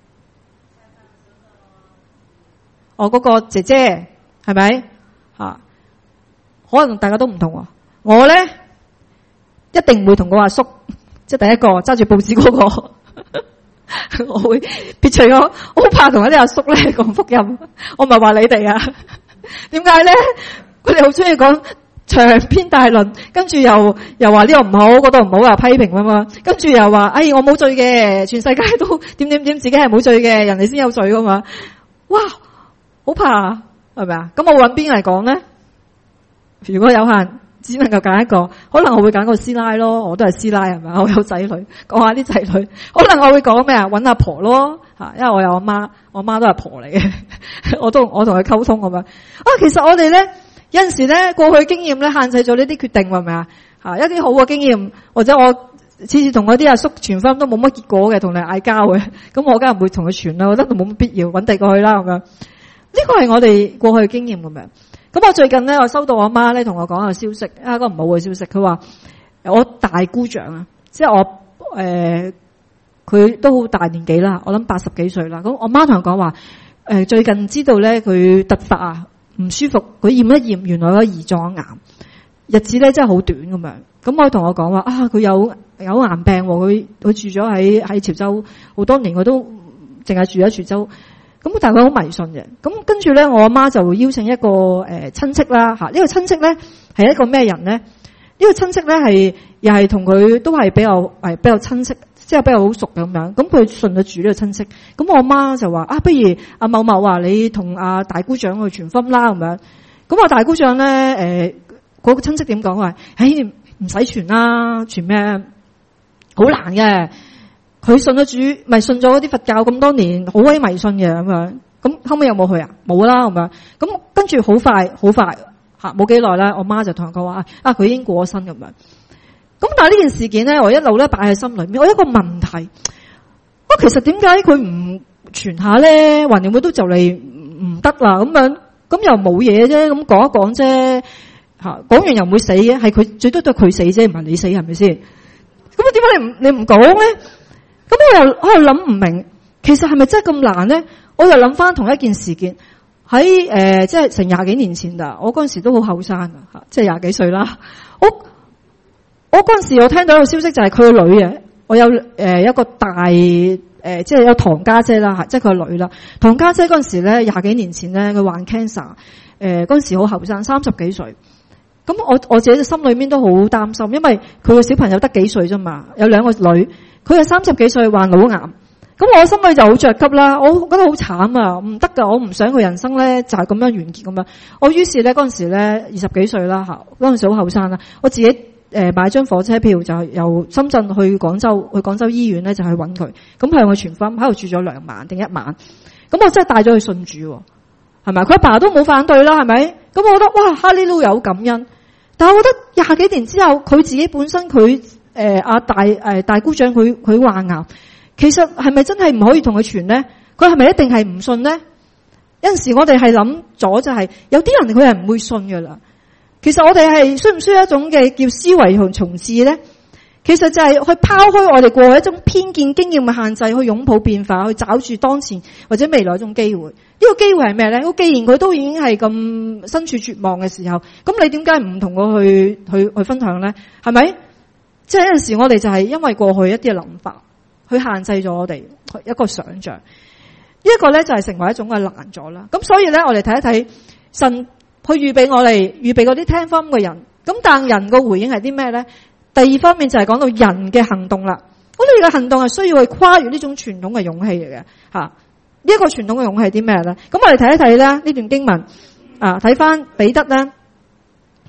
我嗰個姐姐係咪？吓，可能大家都唔同喎。我咧一定唔會同個阿叔，即係第一個揸住報紙嗰個，我會撇除我，我好怕同一啲阿叔咧講福音。我唔係話你哋啊，點解咧？佢哋好中意講長篇大論，跟住又又話呢個唔好，嗰度唔好，又批評啊嘛，跟住又話，哎，我冇罪嘅，全世界都點點點，自己係冇罪嘅，人哋先有罪噶嘛。哇，好怕，係咪啊？咁我揾邊嚟講咧？如果有限，只能夠揀一個，可能我會揀個師奶咯，我都係師奶係咪？我有仔女，講下啲仔女，可能我會講咩啊？揾阿婆咯，吓，因為我有阿媽，我媽都係婆嚟嘅，我都我同佢溝通咁樣。啊，其實我哋咧。有陣時咧，過去經驗咧限制咗呢啲決定，係咪啊？吓，一啲好嘅經驗，或者我次次同嗰啲阿叔傳福音都冇乜結果嘅，同你嗌交嘅，咁我梗係唔會同佢傳啦，我覺得冇乜必要，搵第個去啦咁樣。呢個係我哋過去經驗咁樣。咁我最近咧，我收到我媽咧同我講個消息，啊，個唔好嘅消息，佢話我大姑丈啊，即係我誒，佢、呃、都好大年紀啦，我諗八十幾歲啦。咁我媽同我講話，誒、呃，最近知道咧佢突發啊。唔舒服，佢驗一驗，原來有胰臟癌，日子咧真係好短咁樣。咁我同我講話啊，佢有有癌病，佢佢住咗喺喺潮州好多年，佢都淨係住喺潮州。咁但係佢好迷信嘅。咁跟住咧，我阿媽就會邀請一個誒親戚啦嚇。呢個親戚咧係一個咩人咧？呢個親戚咧係又係同佢都係比較誒比較親戚。即係比較好熟咁樣，咁佢順咗住呢個親戚，咁我媽就話啊，不如阿某某話你同阿大姑丈去傳福音啦咁樣。咁我大姑丈咧，誒、呃，嗰、那個親戚點講話？誒，唔使傳啦，傳咩？好難嘅。佢信咗主，咪信咗嗰啲佛教咁多年，好鬼迷信嘅咁樣。咁後尾有冇去啊？冇啦咁樣。咁跟住好快，好快吓，冇幾耐啦。我媽就同我講話啊，佢已經過咗身咁樣。咁但係呢件事件咧，我一路咧擺喺心裏面。我有一個問題，我其實點解佢唔傳下咧？橫掂佢都就嚟唔得啦，咁樣咁又冇嘢啫，咁講一講啫，吓講完又唔會死嘅，係佢最多都係佢死啫，唔係你死係咪先？咁啊，點解你唔你唔講咧？咁我又我又諗唔明，其實係咪真係咁難咧？我又諗翻同一件事件喺誒，即係成廿幾年前啦。我嗰陣時都好後生啊，吓即係廿幾歲啦，我。我嗰陣時我聽到一個消息就係佢個女嘅，我有誒、呃、一個大誒、呃、即係有堂家姐啦吓，即係佢個女啦。堂家姐嗰陣時咧廿幾年前咧佢患 cancer，誒嗰陣時好後生，三十幾歲。咁我我自己嘅心裏面都好擔心，因為佢個小朋友得幾歲啫嘛，有兩個女，佢係三十幾歲患腦癌。咁我心裏就好着急啦，我覺得好慘啊，唔得噶，我唔想佢人生咧就係咁樣完結咁樣。我於是咧嗰陣時咧二十幾歲啦吓，嗰陣時好後生啦，我自己。誒，買張火車票就係由深圳去廣州，去廣州醫院咧就去揾佢，咁向佢傳福音，喺度住咗兩晚定一晚，咁我真係帶咗佢信主，係咪？佢阿爸都冇反對啦，係咪？咁我覺得哇，哈利路亞有感恩，但係我覺得廿幾年之後，佢自己本身佢誒阿大誒、呃、大姑丈佢佢患癌，其實係咪真係唔可以同佢傳咧？佢係咪一定係唔信咧？有陣時我哋係諗咗就係、是、有啲人佢係唔會信噶啦。其實我哋係需唔需要一種嘅叫思維同重置咧？其實就係去拋開我哋過去一種偏見經驗嘅限制，去擁抱變化，去找住當前或者未來一種機會。呢個機會係咩咧？既然佢都已經係咁身處絕望嘅時候，咁你點解唔同佢去去去分享咧？係咪？即係有陣時我哋就係因為過去一啲嘅諗法，去限制咗我哋一個想象。呢一個咧就係成為一種嘅難咗啦。咁所以咧，我哋睇一睇神。去預備我哋，預備嗰啲聽福音嘅人。咁但人個回應係啲咩咧？第二方面就係講到人嘅行動啦。我哋嘅行動係需要去跨越呢種傳統嘅勇氣嚟嘅吓。呢一個傳統嘅勇氣係啲咩咧？咁我哋睇一睇咧呢段經文啊，睇翻彼得咧，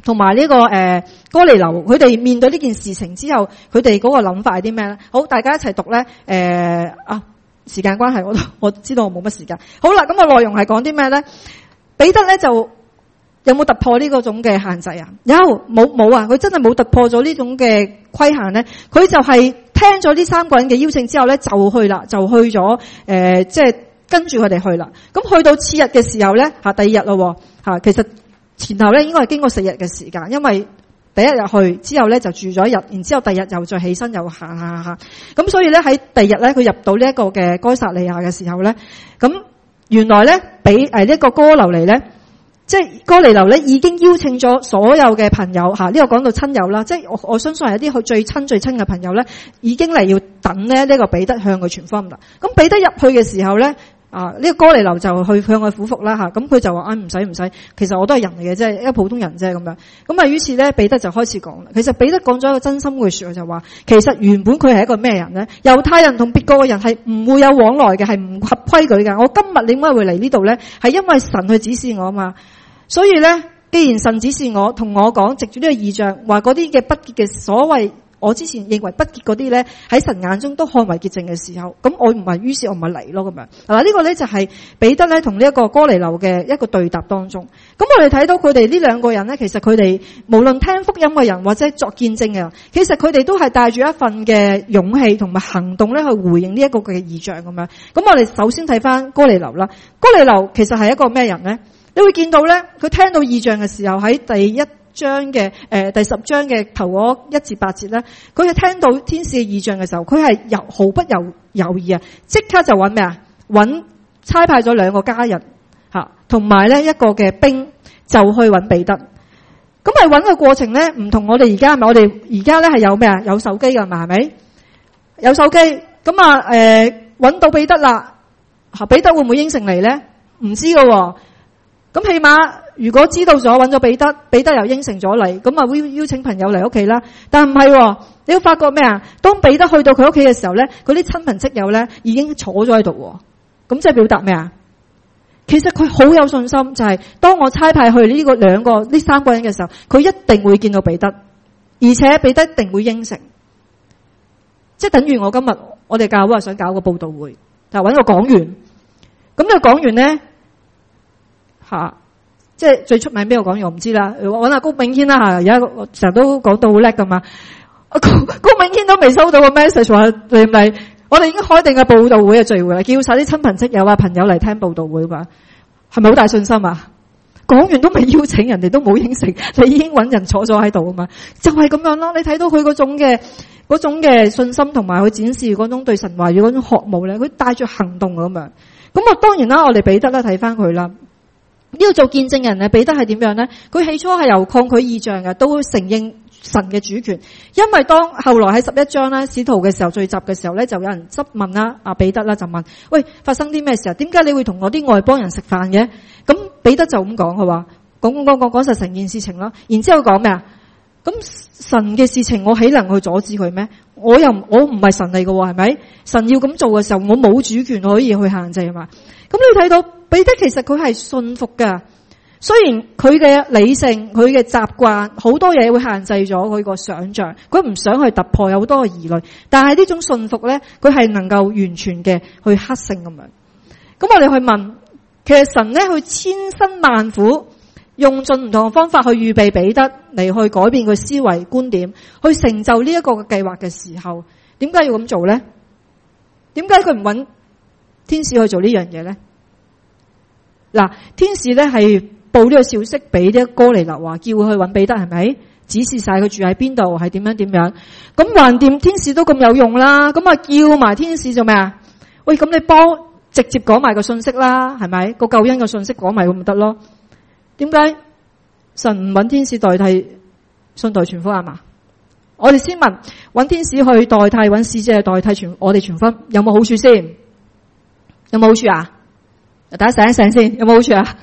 同埋呢個誒、呃、哥尼流，佢哋面對呢件事情之後，佢哋嗰個諗法係啲咩咧？好，大家一齊讀咧。誒、呃、啊，時間關係，我我知道我冇乜時間。好啦，咁、那個內容係講啲咩咧？彼得咧就有冇突破呢個種嘅限制啊？有，冇冇啊？佢真係冇突破咗呢種嘅規限咧。佢就係聽咗呢三個人嘅邀請之後咧，就去啦，就去咗誒、呃，即係跟住佢哋去啦。咁去到次日嘅時候咧，嚇第二日咯，嚇其實。前後咧應該係經過四日嘅時間，因為第一日去之後咧就住咗一日，然之後第二日又再起身又行行行，咁所以咧喺第二日咧佢入到呢一個嘅該撒利亞嘅時候咧，咁原來咧俾誒呢個哥流尼咧，即係哥尼流咧已經邀請咗所有嘅朋友嚇，呢、這個講到親友啦，即係我我相信係一啲佢最親最親嘅朋友咧，已經嚟要等咧呢個彼得向佢傳福音啦。咁彼得入去嘅時候咧。啊！呢、這個哥尼流就去向佢俯伏啦嚇，咁佢就話：啊唔使唔使，其實我都係人嚟嘅啫，一個普通人啫咁樣。咁啊，於是咧彼得就開始講啦。其實彼得講咗一個真心嘅説話，就話其實原本佢係一個咩人咧？猶太人同別國嘅人係唔會有往來嘅，係唔合規矩嘅。我今日點解會嚟呢度咧？係因為神去指示我啊嘛。所以咧，既然神指示我，同我講，藉住呢個異象，話嗰啲嘅不潔嘅所謂。我之前認為不潔嗰啲咧，喺神眼中都看為潔淨嘅時候，咁我唔係，於是我唔係嚟咯咁樣。嗱，呢個咧就係彼得咧同呢一個哥尼流嘅一個對答當中。咁我哋睇到佢哋呢兩個人咧，其實佢哋無論聽福音嘅人或者作見證嘅人，其實佢哋都係帶住一份嘅勇氣同埋行動咧去回應呢一個嘅異象咁樣。咁我哋首先睇翻哥尼流啦。哥尼流其實係一個咩人咧？你會見到咧，佢聽到異象嘅時候喺第一章嘅誒、呃、第十章嘅頭嗰一至八節咧，佢係聽到天使嘅異象嘅時候，佢係由毫不猶猶豫啊，即刻就揾咩啊？揾差派咗兩個家人嚇，同埋咧一個嘅兵就去揾彼得。咁係揾嘅過程咧，唔同我哋而家係咪？我哋而家咧係有咩啊？有手機㗎嘛？係咪？有手機咁啊？誒揾到彼得啦嚇，彼得會唔會應承嚟咧？唔知㗎喎。咁起碼如果知道咗揾咗彼得，彼得又應承咗嚟，咁啊會邀請朋友嚟屋企啦。但唔係，你會發覺咩啊？當彼得去到佢屋企嘅時候咧，嗰啲親朋戚友咧已經坐咗喺度。咁即係表達咩啊？其實佢好有信心，就係、是、當我差派去呢個兩個呢三個人嘅時候，佢一定會見到彼得，而且彼得一定會應承。即係等於我今日我哋教會想搞個報道會，就揾個講員。咁呢個講員咧。吓、啊，即係最出名邊個講嘢我唔知啦。揾阿高銘謙啦吓，而家成日都講到好叻噶嘛。高高銘謙都未收到個 message 話嚟唔嚟，我哋已經開定個報道會嘅聚會啦，叫晒啲親朋戚友啊朋友嚟聽報道會嘛，係咪好大信心啊？講完都未邀請，人哋都冇應承，你已經揾人坐咗喺度啊嘛，就係、是、咁樣咯。你睇到佢嗰種嘅嗰種嘅信心，同埋佢展示嗰種對神話語嗰種渴慕咧，佢帶住行動咁樣。咁啊，當然啦，我哋彼得咧睇翻佢啦。呢個做見證人嘅彼得係點樣呢？佢起初係由抗拒異象嘅，都會承認神嘅主權。因為當後來喺十一章咧，使徒嘅時候聚集嘅時候咧，就有人質問啦，阿彼得啦就問：喂，發生啲咩事啊？點解你會同我啲外邦人食飯嘅？咁彼得就咁講，佢話講講講講講實成件事情啦。然之後講咩啊？咁神嘅事情我豈能去阻止佢咩？我又我唔係神嚟嘅喎，係咪？神要咁做嘅時候，我冇主權可以去限制啊嘛。咁你睇到彼得其實佢係信服㗎，雖然佢嘅理性、佢嘅習慣好多嘢會限制咗佢個想像，佢唔想去突破，有好多嘅疑慮。但係呢種信服咧，佢係能夠完全嘅去克勝咁樣。咁我哋去問，其實神咧去千辛萬苦，用盡唔同嘅方法去預備彼得嚟去改變佢思維觀點，去成就呢一個嘅計劃嘅時候，點解要咁做咧？點解佢唔揾天使去做呢樣嘢咧？嗱，天使咧係報呢個消息俾啲哥尼流，話叫佢去揾彼得，係咪？指示晒佢住喺邊度，係點樣點樣？咁橫掂天使都咁有用啦，咁啊叫埋天使做咩啊？喂，咁你幫直接講埋個信息啦，係咪？個救恩嘅信息講埋咁咪得咯？點解神唔揾天使代替信代傳福音啊？我哋先問，揾天使去代替，揾使者代替傳我哋傳福音，有冇好處先？有冇好處啊？大家醒一醒先，有冇好處啊？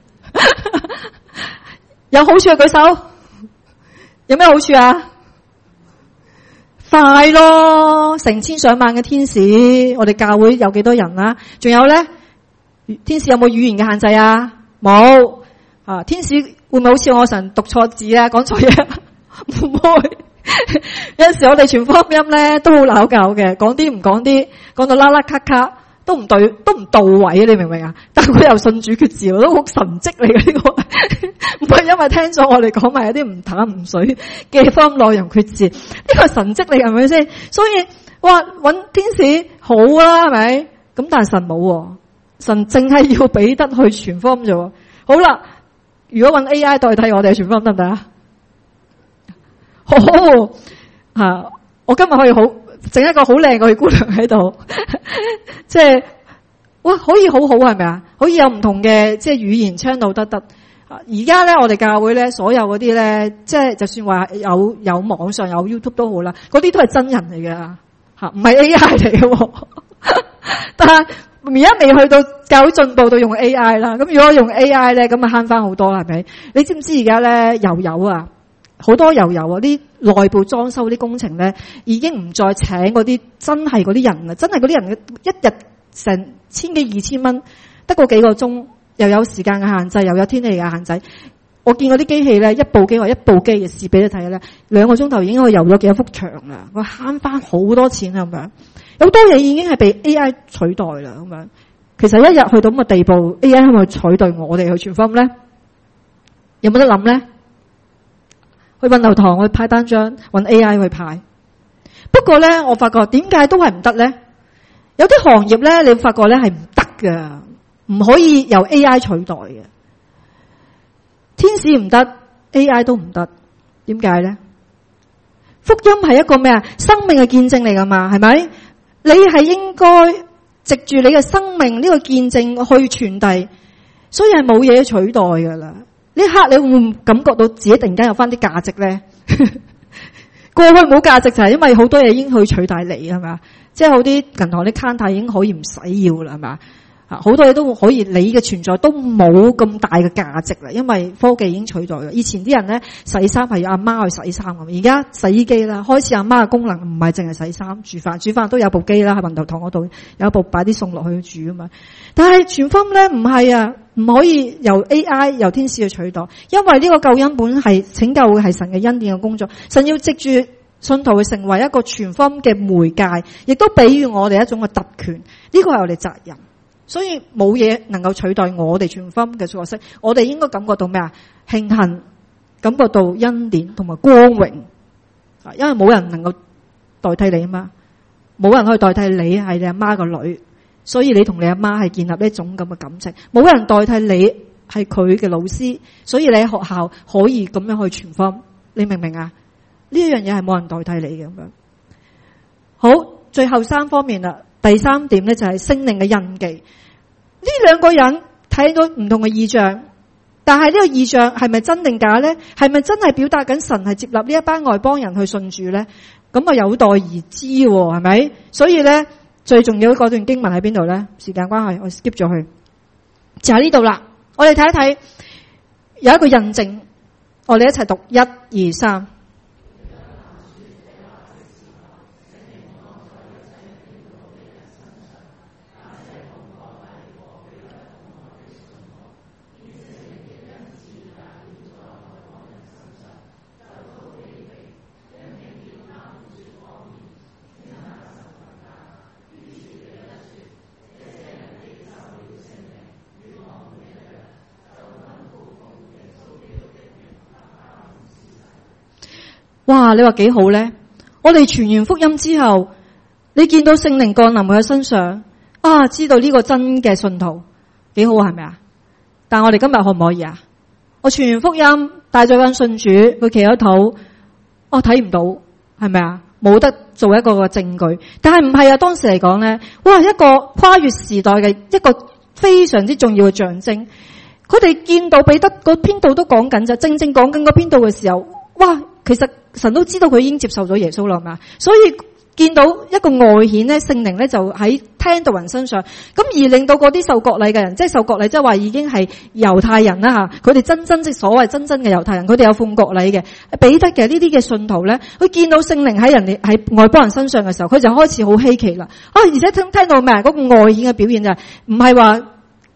有好處嘅舉手。有咩好處啊？快咯，成千上萬嘅天使，我哋教會有幾多人啊？仲有咧，天使有冇語言嘅限制啊？冇啊！天使會會唔會好似我神讀錯字啊，講錯嘢？唔會。有陣時我哋傳福音咧都好拗教嘅，講啲唔講啲，講到啦啦咔咔都唔對，都唔到位，你明唔明啊？但係佢又信主決志，都好神蹟嚟嘅呢個，唔係因為聽咗我哋講埋有啲唔淡唔水嘅福音內容決志，呢個係神蹟嚟係咪先？所以哇，搵天使好啦，係咪？咁但係神冇，神淨係要彼得去傳福音啫。好啦，如果搵 A I 代替我哋傳福音得唔得啊？好吓，我今日可以好整一個好靚嘅姑娘喺度，即係哇，可以好好係咪啊？可以有唔同嘅即係語言 channel 得得。而家咧，我哋教會咧，所有嗰啲咧，即係就算話有有網上有 YouTube 都好啦，嗰啲都係真人嚟嘅吓，唔係 A I 嚟嘅。但係而家未去到教會進步到用 A I 啦。咁如果用 A I 咧，咁啊慳翻好多啦，係咪？你知唔知而家咧又有啊？好多又有啊！啲內部裝修啲工程咧，已經唔再請嗰啲真係嗰啲人啦，真係嗰啲人一日成千幾二千蚊，得個幾個鐘，又有時間嘅限制，又有天氣嘅限制。我見嗰啲機器咧，一部機或一部機嘅試俾你睇咧，兩個鐘頭已經可以游咗幾多幅牆啦，我慳翻好多錢咁樣。有好多嘢已經係被 A I 取代啦，咁樣。其實一日去到咁嘅地步 ，A I 可唔可以取代我哋去傳福音咧？有冇得諗咧？去運流堂去派單張，搵 A I 去派。不過咧，我發覺點解都係唔得咧？有啲行業咧，你發覺咧係唔得噶，唔可以由 A I 取代嘅。天使唔得 ，A I 都唔得。點解咧？福音係一個咩啊？生命嘅見證嚟噶嘛？係咪？你係應該藉住你嘅生命呢個見證去傳遞，所以係冇嘢取代噶啦。呢刻你會唔會感覺到自己突然間有翻啲價值咧？過去冇價值就係因為好多嘢已經去取代你，係咪啊？即係好啲銀行啲 counter 已經可以唔使要啦，係咪啊？好多嘢都可以，你嘅存在都冇咁大嘅價值啦，因為科技已經取代咗。以前啲人咧洗衫係要阿媽去洗衫咁，而家洗衣機啦，開始阿媽嘅功能唔係淨係洗衫、煮飯，煮飯都有部機啦，喺運頭堂嗰度有一部擺啲餸落去煮啊嘛。但係傳福音咧唔係啊，唔可以由 A I 由天使去取代，因為呢個救恩本係拯救嘅係神嘅恩典嘅工作，神要藉住信徒去成為一個傳福音嘅媒介，亦都比喻我哋一種嘅特權，呢個係我哋責任。所以冇嘢能夠取代我哋傳福音嘅角色，我哋應該感覺到咩啊？慶幸，感覺到恩典同埋光榮，因為冇人能夠代替你啊嘛，冇人可以代替你係你阿媽個女，所以你同你阿媽係建立呢種咁嘅感情，冇人代替你係佢嘅老師，所以你喺學校可以咁樣去傳福音，你明唔明啊？呢一樣嘢係冇人代替你嘅咁樣。好，最後三方面啦。第三點咧就係聖靈嘅印記，呢兩個人睇到唔同嘅異象，但係呢個異象係咪真定假咧？係咪真係表達緊神係接納呢一班外邦人去信主咧？咁啊有待而知，係咪？所以咧最重要嗰段經文喺邊度咧？時間關係，我 skip 咗去，就喺呢度啦。我哋睇一睇，有一個印證，我哋一齊讀一二三。哇！你話幾好咧？我哋傳完福音之後，你見到聖靈降臨喺身上，啊，知道呢個真嘅信徒幾好係咪啊？但係我哋今日可唔可以啊？我傳完福音，帶咗間信主，佢祈咗禱，我睇唔到係咪啊？冇得做一個個證據。但係唔係啊？當時嚟講咧，哇！一個跨越時代嘅一個非常之重要嘅象徵。佢哋見到彼得個篇道都講緊，就正正講緊個篇道嘅時候，哇！其實神都知道佢已經接受咗耶穌啦嘛，所以見到一個外顯咧，聖靈咧就喺聽道人身上，咁而令到嗰啲受割禮嘅人，即係受割禮，即係話已經係猶太人啦吓，佢哋真真即所謂真真嘅猶太人，佢哋有奉割禮嘅，彼得嘅呢啲嘅信徒咧，佢見到聖靈喺人哋喺外邦人身上嘅時候，佢就開始好稀奇啦，啊！而且聽聽到咩？嗰個外顯嘅表現就係唔係話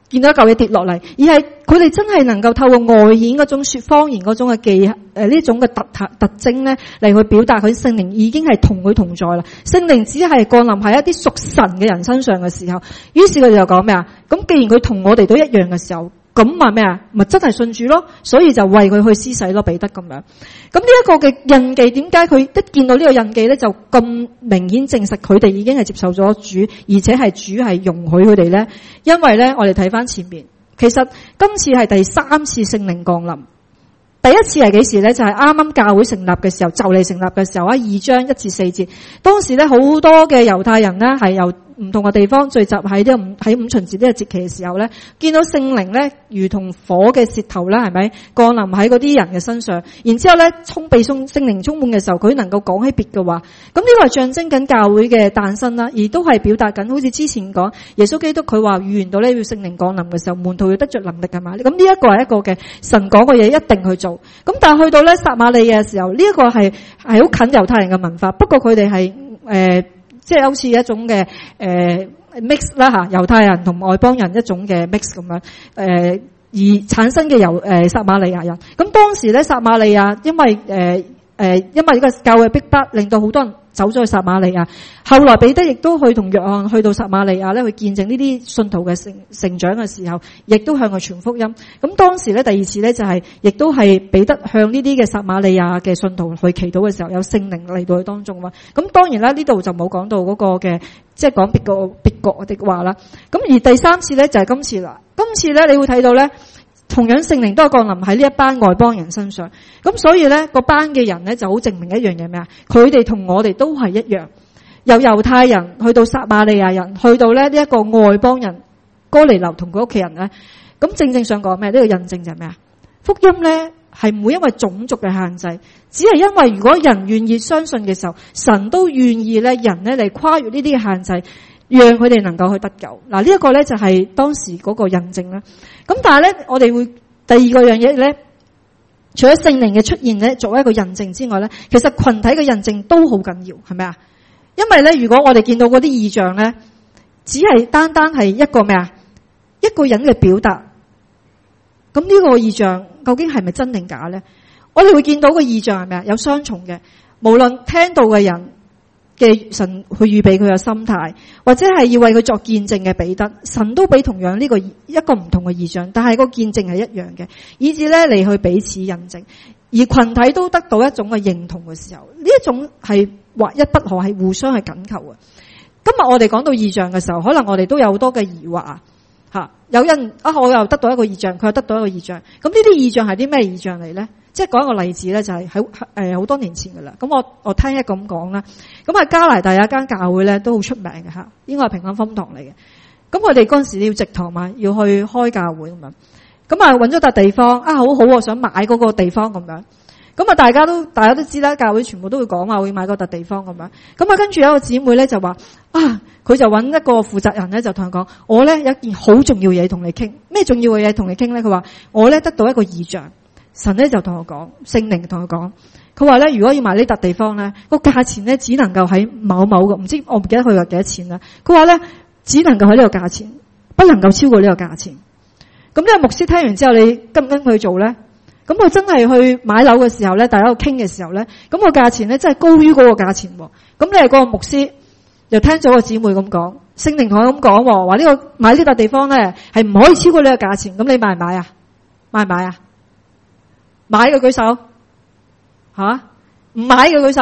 見到一嚿嘢跌落嚟，而係佢哋真係能夠透過外顯嗰種說方言嗰種嘅技誒呢種嘅特特特徵咧，嚟去表達佢聖靈已經係同佢同在啦。聖靈只係降臨喺一啲屬神嘅人身上嘅時候，於是佢哋就講咩啊？咁既然佢同我哋都一樣嘅時候，咁話咩啊？咪真係信主咯，所以就為佢去施洗咯，彼得咁樣。咁呢一個嘅印記，點解佢一見到呢個印記咧，就咁明顯證實佢哋已經係接受咗主，而且係主係容許佢哋咧？因為咧，我哋睇翻前面，其實今次係第三次聖靈降臨。第一次係幾時咧？就係啱啱教會成立嘅時候，就嚟成立嘅時候啊，二章一至四節。當時咧好多嘅猶太人咧係由唔同嘅地方聚集喺呢個喺五旬節呢個節期嘅時候咧，見到聖靈咧如同火嘅舌頭啦，係咪降臨喺嗰啲人嘅身上？然之後咧，充被聖聖靈充滿嘅時候，佢能夠講起別嘅話。咁呢個係象徵緊教會嘅誕生啦，而都係表達緊好似之前講耶穌基督佢話預言到咧要聖靈降臨嘅時候，門徒要得着能力係嘛？咁呢一個係一個嘅神講嘅嘢，一定去做。咁但係去到咧撒瑪利亞嘅時候，呢、這、一個係係好近猶太人嘅文化，不過佢哋係誒即係好似一種嘅誒、呃、mix 啦吓，猶太人同外邦人一種嘅 mix 咁樣誒、呃、而產生嘅猶誒撒瑪利亞人。咁當時咧撒瑪利亞因為誒誒、呃、因為呢個教會逼迫，令到好多人走咗去撒瑪利亞。後來彼得亦都去同約翰去到撒瑪利亞咧，去見證呢啲信徒嘅成成長嘅時候，亦都向佢傳福音。咁當時咧第二次咧就係、是，亦都係彼得向呢啲嘅撒瑪利亞嘅信徒去祈禱嘅時候，有聖靈嚟到佢當中嘛。咁當然啦，呢度就冇講到嗰個嘅，即係講別個別國的話啦。咁而第三次咧就係、是、今次啦。今次咧你會睇到咧，同樣聖靈都係降臨喺呢一班外邦人身上。咁所以咧個班嘅人咧就好證明一樣嘢咩啊？佢哋同我哋都係一樣。由猶太人去到撒瑪利亞人，去到咧呢一個外邦人哥尼流同佢屋企人咧，咁正正想講咩？呢、這個印證就係咩啊？福音咧係唔會因為種族嘅限制，只係因為如果人願意相信嘅時候，神都願意咧人咧嚟跨越呢啲嘅限制，讓佢哋能夠去得救。嗱，呢一個咧就係當時嗰個印證啦。咁但係咧，我哋會第二個樣嘢咧，除咗聖靈嘅出現咧作為一個印證之外咧，其實群體嘅印證都好緊要，係咪啊？因為咧，如果我哋見到嗰啲異象咧，只係單單係一個咩啊？一個人嘅表達，咁呢個異象究竟係咪真定假咧？我哋會見到個異象係咩啊？有雙重嘅，無論聽到嘅人嘅神去預備佢嘅心態，或者係要為佢作見證嘅彼得，神都俾同樣呢個一個唔同嘅異象，但係個見證係一樣嘅，以至咧嚟去彼此印證，而群體都得到一種嘅認同嘅時候，呢一種係或一不可，係互相係緊扣嘅。今日我哋講到異象嘅時候，可能我哋都有好多嘅疑惑啊！吓，有人啊，我又得到一個異象，佢又得到一個異象。咁呢啲異象係啲咩異象嚟咧？即係講一個例子咧，就係喺誒好多年前噶啦。咁我我聽一個咁講啦。咁喺加拿大有一間教會咧都好出名嘅吓，應該係平安分堂嚟嘅。咁佢哋嗰陣時要植堂嘛，要去開教會咁樣。咁啊揾咗笪地方啊，好好啊，想買嗰個地方咁樣。咁啊，大家都大家都知啦，教會全部都會講話會買嗰笪地方咁樣。咁啊，跟住有一個姊妹咧就話啊，佢就揾一個負責人咧就同佢講，我咧有一件好重要嘢同你傾。咩重要嘅嘢同你傾咧？佢話我咧得到一個異象，神咧就同我講，聖靈同佢講，佢話咧如果要買呢笪地方咧，個價錢咧只能夠喺某某嘅，唔知我唔記得佢話幾多錢啦。佢話咧只能夠喺呢個價錢，不能夠超過呢個價錢。咁呢個牧師聽完之後，你跟唔跟佢做咧？咁佢真係去買樓嘅時候咧，大家喺度傾嘅時候咧，咁個價錢咧真係高於嗰個價錢。咁你係嗰個牧師又聽咗個姊妹咁講，聖靈同佢咁講，話呢個買呢笪地方咧係唔可以超過呢個價錢。咁你買唔買啊？買唔買啊？買嘅舉手，吓？唔買嘅舉手。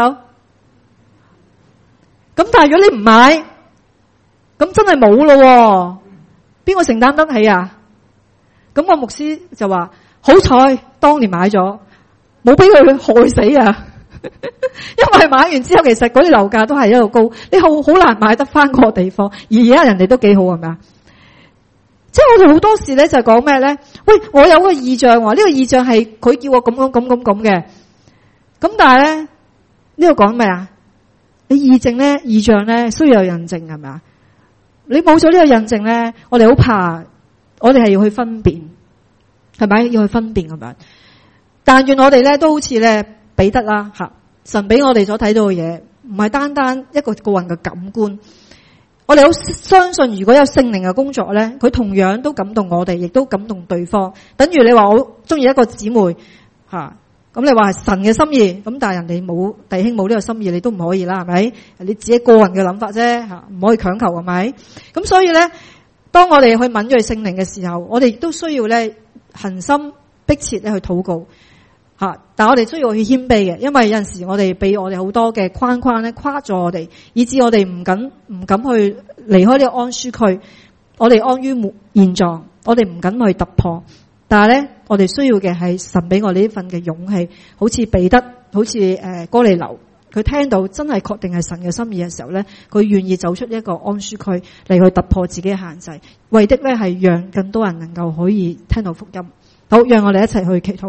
咁但係如果你唔買，咁真係冇咯。邊個承擔得起啊？咁個牧師就話。好彩當年買咗，冇俾佢害死啊！因為買完之後，其實嗰啲樓價都係一路高，你好好難買得翻個地方。而而家人哋都幾好，係咪啊？即係我哋好多時咧就講咩咧？喂，我有個異象，呢、這個異象係佢叫我咁咁咁咁咁嘅。咁但係咧呢度講咩啊？你異證咧，異象咧需要有印證，係咪啊？你冇咗呢個印證咧，我哋好怕，我哋係要去分辨。係咪要去分辨咁樣？但願我哋咧都好似咧彼得啦吓，神俾我哋所睇到嘅嘢，唔係單單一個個人嘅感官， 我哋好相信，如果有聖靈嘅工作咧，佢同樣都感動我哋，亦都感動對方。等於你話我中意一個姊妹吓，咁你話係神嘅心意，咁但係人哋冇弟兄冇呢個心意，你都唔可以啦，係咪？你自己個人嘅諗法啫吓，唔可以強求，係咪？咁所以咧，當我哋去敏銳聖靈嘅時候，我哋亦都需要咧恒心迫切咧去禱告。吓，但係我哋需要去謙卑嘅，因為有陣時我哋俾我哋好多嘅框框咧框咗我哋，以致我哋唔敢唔敢去離開呢個安舒區，我哋安於現狀，我哋唔敢去突破。但係咧，我哋需要嘅係神俾我哋呢份嘅勇氣，好似彼得，好似誒哥尼流，佢聽到真係確定係神嘅心意嘅時候咧，佢願意走出一個安舒區嚟去突破自己嘅限制，為的咧係讓更多人能夠可以聽到福音。好，讓我哋一齊去祈禱。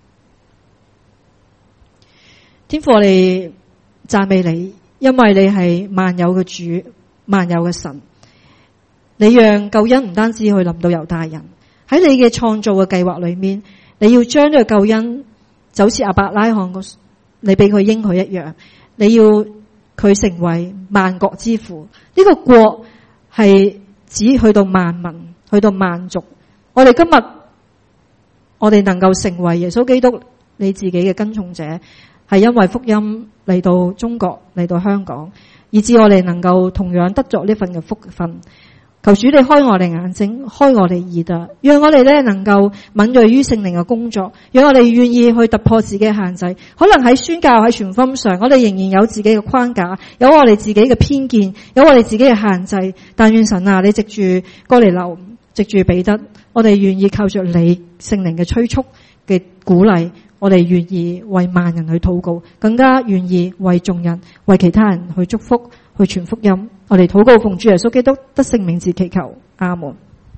天父，我哋讚美你，因為你係萬有嘅主，萬有嘅神。你讓救恩唔單止去臨到猶大人，喺你嘅創造嘅計劃裏面，你要將呢個救恩就好似亞伯拉罕個，你俾佢應許一樣，你要佢成為萬國之父。呢個國係指去到萬民，去到萬族。我哋今日我哋能夠成為耶穌基督你自己嘅跟從者，係因為福音嚟到中國，嚟到香港，以致我哋能夠同樣得着呢份嘅福分。求主你開我哋眼睛，開我哋耳朵，讓我哋咧能夠敏銳於聖靈嘅工作，讓我哋願意去突破自己嘅限制。可能喺宣教喺傳福音上，我哋仍然有自己嘅框架，有我哋自己嘅偏見，有我哋自己嘅限制。但願神啊，你藉住哥尼流，藉住彼得，我哋願意靠着你聖靈嘅催促嘅鼓勵，我哋願意為萬人去禱告，更加願意為眾人、為其他人去祝福、去傳福音。我哋禱告奉主耶穌基督得聖名字祈求，阿門。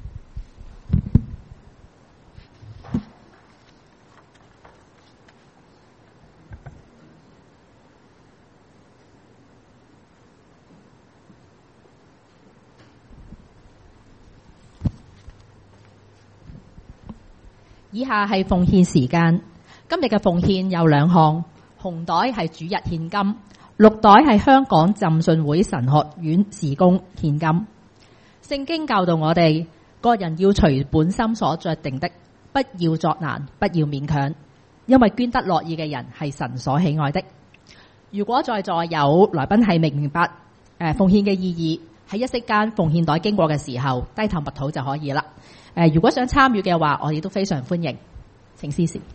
以下係奉獻時間。今日嘅奉獻有兩項，紅袋係主日獻金，綠袋係香港浸信會神學院事工獻金。聖經教導我哋，個人要隨本心所酌定的，不要作難，不要勉強，因為捐得樂意嘅人係神所喜愛的。如果在座有來賓係明白誒奉獻嘅意義，喺一息間奉獻袋經過嘅時候，低頭默禱就可以啦。誒，如果想參與嘅話，我哋都非常歡迎。請司事。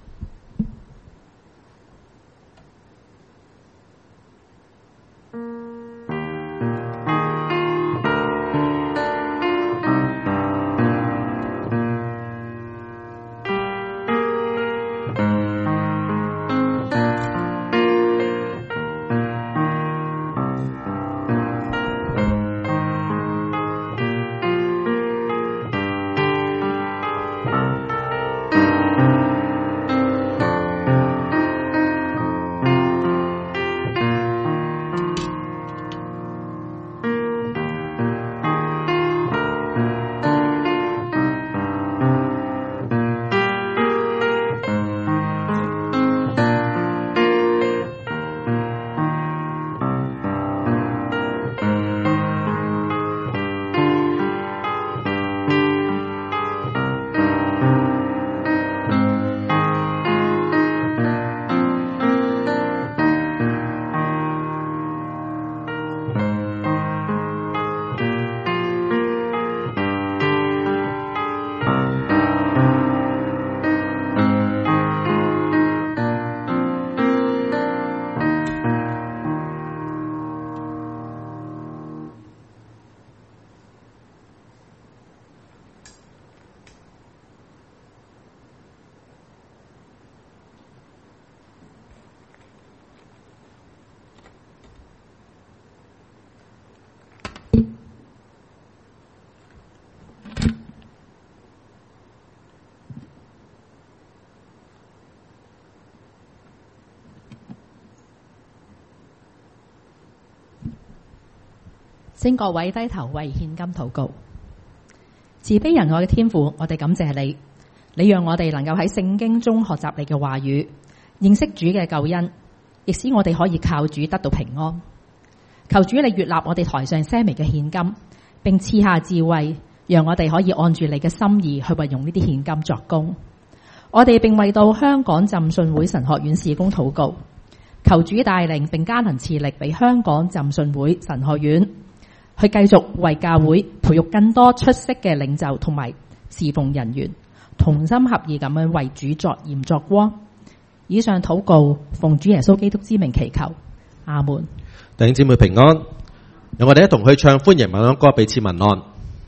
請各位低頭為獻金禱告。慈悲仁愛嘅天父，我哋感謝你，你讓我哋能夠喺聖經中學習你嘅話語，認識主嘅救恩，亦使我哋可以靠主得到平安。 求主你悅納我哋台上些微嘅獻金，並賜下智慧，讓我哋可以按住你嘅心意去運用呢啲獻金作工。我哋並為到香港浸信會神學院事工禱告，求主帶領並加能賜力俾香港浸信會神學院去繼續為教會培育更多出色嘅領袖同埋侍奉人員，同心合意咁樣為主作鹽作光。以上禱告奉主耶穌基督之名祈求，阿門。 弟兄姊妹平安，讓我哋一同去唱歡迎晚安歌，彼此問安。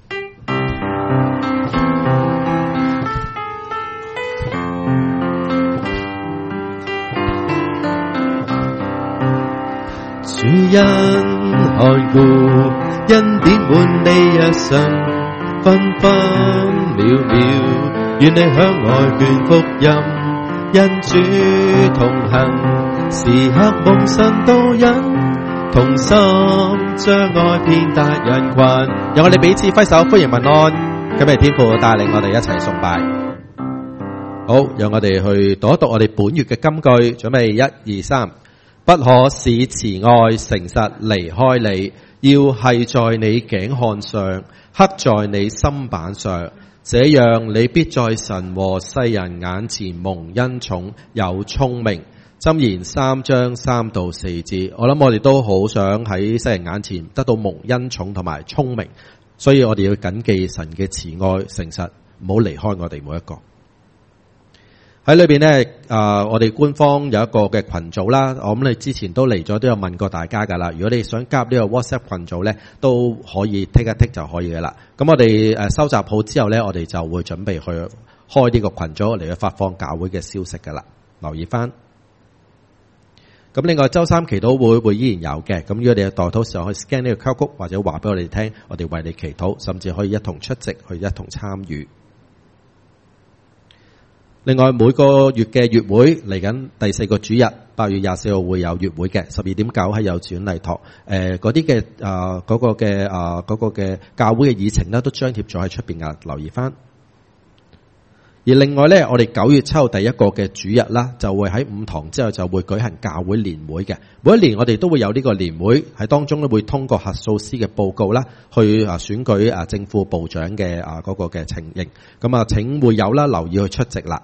主恩看顧，恩典滿你一生，分分秒秒，願你向外傳福音，因主同行，時刻蒙神導引，同心將愛遍達人群。讓我哋彼此揮手歡迎問安。今日天父帶領我哋一齊崇拜。好，讓我哋去讀一讀我哋本月嘅金句，準備一二三。不可使慈愛誠實離開你，要繫在你頸項上，刻在你心板上，這樣你必在神和世人眼前蒙恩寵，有聰明。箴言三章三到四節，我諗我哋都好想喺世人眼前得到蒙恩寵同埋聰明，所以我哋要謹記神嘅慈愛誠實，唔好離開我哋每一個。喺裏邊呢，啊，我哋官方有一個嘅群組啦，我諗你之前都嚟咗，都有問過大家噶啦。如果你想加入呢個 WhatsApp 群組呢，都可以剔一剔就可以噶啦。咁我哋誒收集好之後呢，我哋就會準備去開呢個群組嚟去發放教會嘅消息噶啦，留意翻。咁另外周三祈禱會會依然有嘅，咁如果你有代禱時候可以 scan 呢個 code 或者話俾我哋聽，我哋為你祈禱，甚至可以一同出席去一同參與。另外每個月嘅月會嚟緊第四個主日，八月廿四號會有月會嘅，十二點九喺幼稚園禮堂。誒嗰啲嘅啊嗰個嘅啊嗰個嘅教會嘅議程咧，都張貼咗喺出邊噶，留意翻。而另外咧，我哋九月七號第一個嘅主日啦，就會喺五堂之後就會舉行教會年會嘅。每一年我哋都會有呢個年會，喺當中咧會通過核數師嘅報告啦，去啊選舉啊正副部長嘅啊嗰個嘅情形。咁啊請會友啦留意去出席啦。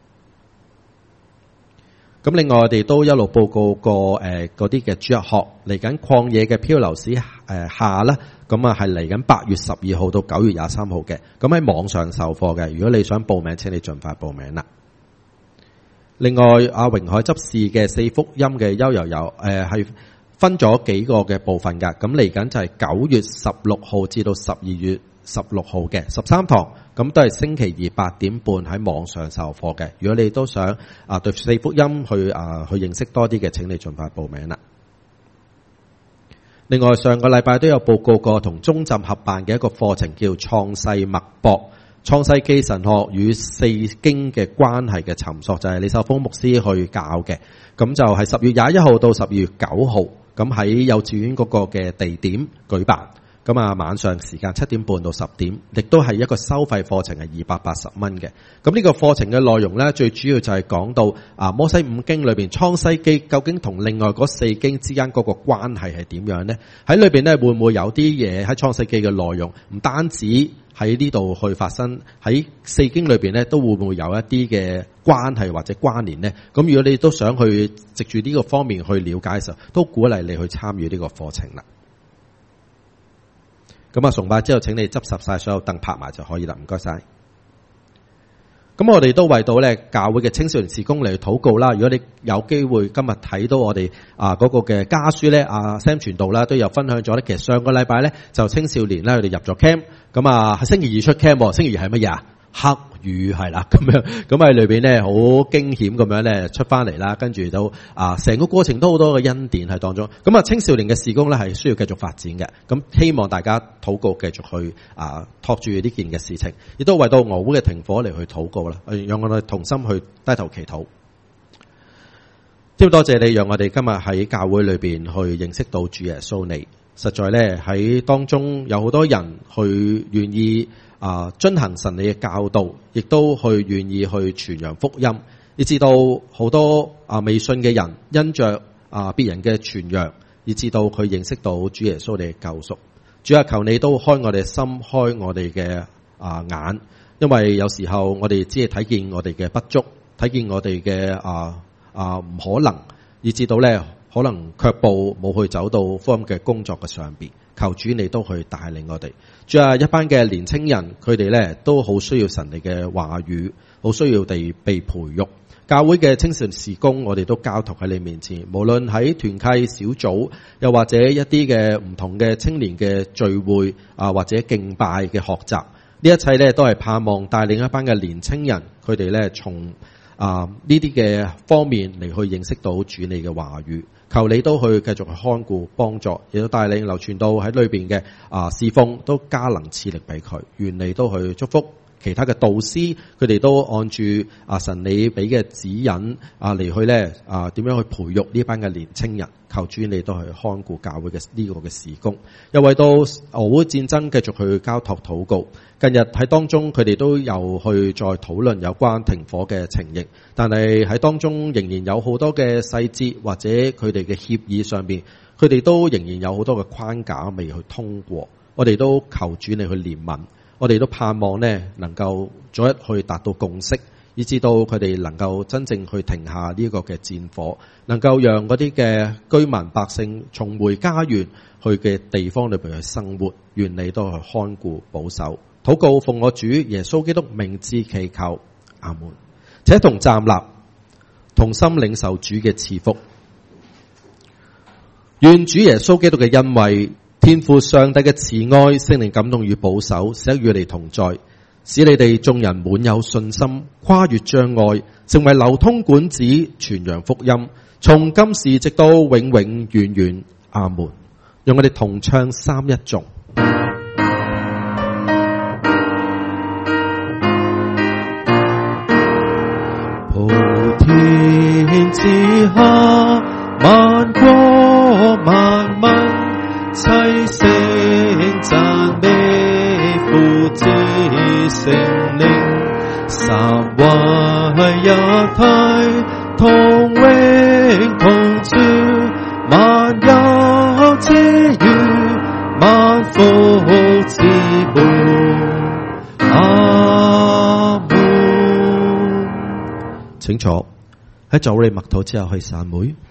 咁另外我哋都一路報告過誒嗰啲嘅主日學嚟緊曠野嘅漂流史誒下啦，咁啊係嚟緊八月十二號到九月廿三號嘅，咁喺網上授課嘅。如果你想報名，請你盡快報名啦。另外阿榮海執事嘅四福音嘅優遊遊誒係分咗幾個嘅部分噶，咁嚟緊就係九月十六號至到十二月十六號嘅十三堂，咁都係星期二八點半喺網上授課嘅。如果你都想啊對四福音去啊去認識多啲嘅，請你盡快報名啦。另外上個禮拜都有報告過同中浸合辦嘅一個課程，叫創世脈搏，創世記神學與四經嘅關係嘅尋索，就係李秀峰牧師去教嘅。咁就係十月廿一號到十二月九號，咁喺幼稚園嗰個嘅地點舉辦。咁啊，晚上時間七點半到十點，亦都係一個收費課程，係二百八十蚊嘅。咁呢個課程嘅內容呢，最主要就係講到啊摩西五經裏邊創世記究竟同另外嗰四經之間嗰個關係係點樣呢？喺裏邊呢，會唔會有啲嘢喺創世記嘅內容唔單止喺呢度去發生，喺四經裏邊呢都會唔會有一啲嘅關係或者關聯呢？咁如果你都想去藉住呢個方面去了解嘅時候，都鼓勵你去參與呢個課程啦。咁啊，崇拜之後請你執拾晒所有凳拍埋就可以啦，唔該晒。咁我哋都為到咧教會嘅青少年事工嚟去禱告啦。如果你有機會今日睇到我哋啊嗰個嘅家書咧，阿 Sam 傳道啦都有分享咗咧。其實上個禮拜咧就青少年咧佢哋入咗 camp，咁啊係星期二出 camp，星期二係乜嘢啊？黑雨係啦，咁樣咁喺裏邊咧好驚險咁樣咧出翻嚟啦，跟住都啊成個過程都好多嘅恩典喺當中。咁啊青少年嘅事工咧係需要繼續發展嘅，咁希望大家禱告繼續去啊托住呢件嘅事情，亦都為到俄烏嘅停火嚟去禱告啦，讓我哋同心去低頭祈禱。都多謝你，讓我哋今日喺教會裏邊去認識到主耶穌你。實在咧喺當中有好多人去願意啊遵行神你嘅教導，亦都去願意去傳揚福音，以至到好多啊未信嘅人因着啊別人嘅傳揚， 以至到佢認識到主耶穌你嘅救贖。主啊，求你都開我哋心，開我哋嘅啊眼，因為有時候我哋只係睇見我哋嘅不足，睇見我哋嘅啊啊唔可能，以至到咧可能卻步冇去走到福音嘅工作嘅上邊。求主你都去帶領我哋。主啊，一班嘅年青人，佢哋咧都好需要神你嘅話語，好需要地被培育。教會嘅青少事工，我哋都交託喺你面前。無論喺團契小組，又或者一啲嘅唔同嘅青年嘅聚會啊，或者敬拜嘅學習，呢一切咧都係盼望帶領一班嘅年青人，佢哋咧從啊呢啲嘅方面嚟去認識到主你嘅話語。求你都去繼續去看顧幫助，亦都帶領流傳到喺裏邊嘅啊侍奉，都加能賜力俾佢。願你都去祝福其他嘅導師，佢哋都按住啊神你俾嘅指引啊嚟去咧啊點樣去培育呢班嘅年青人。求主你都去看顧教會嘅呢個嘅事工。又為到俄烏戰爭繼續去交託禱告。近日喺當中佢哋都有去再討論有關停火嘅情形，但係喺當中仍然有好多嘅細節或者佢哋嘅協議上邊，佢哋都仍然有好多嘅框架未去通過。我哋都求主你去憐憫，我哋都盼望呢能夠早日去達到共識，以至到佢哋能夠真正去停下呢個嘅戰火，能夠讓嗰啲嘅居民百姓重回家園去嘅地方裏邊去生活。願你都去看顧保守。禱告奉我主耶穌基督名字祈求，阿門。且同站立，同心領受主嘅賜福。願主耶穌基督嘅恩惠、天父上帝嘅慈愛、聖靈感動與保守，時刻與你同在，使你哋眾人滿有信心，跨越障礙，成為流通管子，傳揚福音，從今時直到永永遠遠，阿門。讓我哋同唱三一頌。天之下，萬國萬民齊聲讚美父子聖靈，三位一體，同榮同照，萬有之源，萬福之本。阿門。請坐。喺早你默禱之後去散會。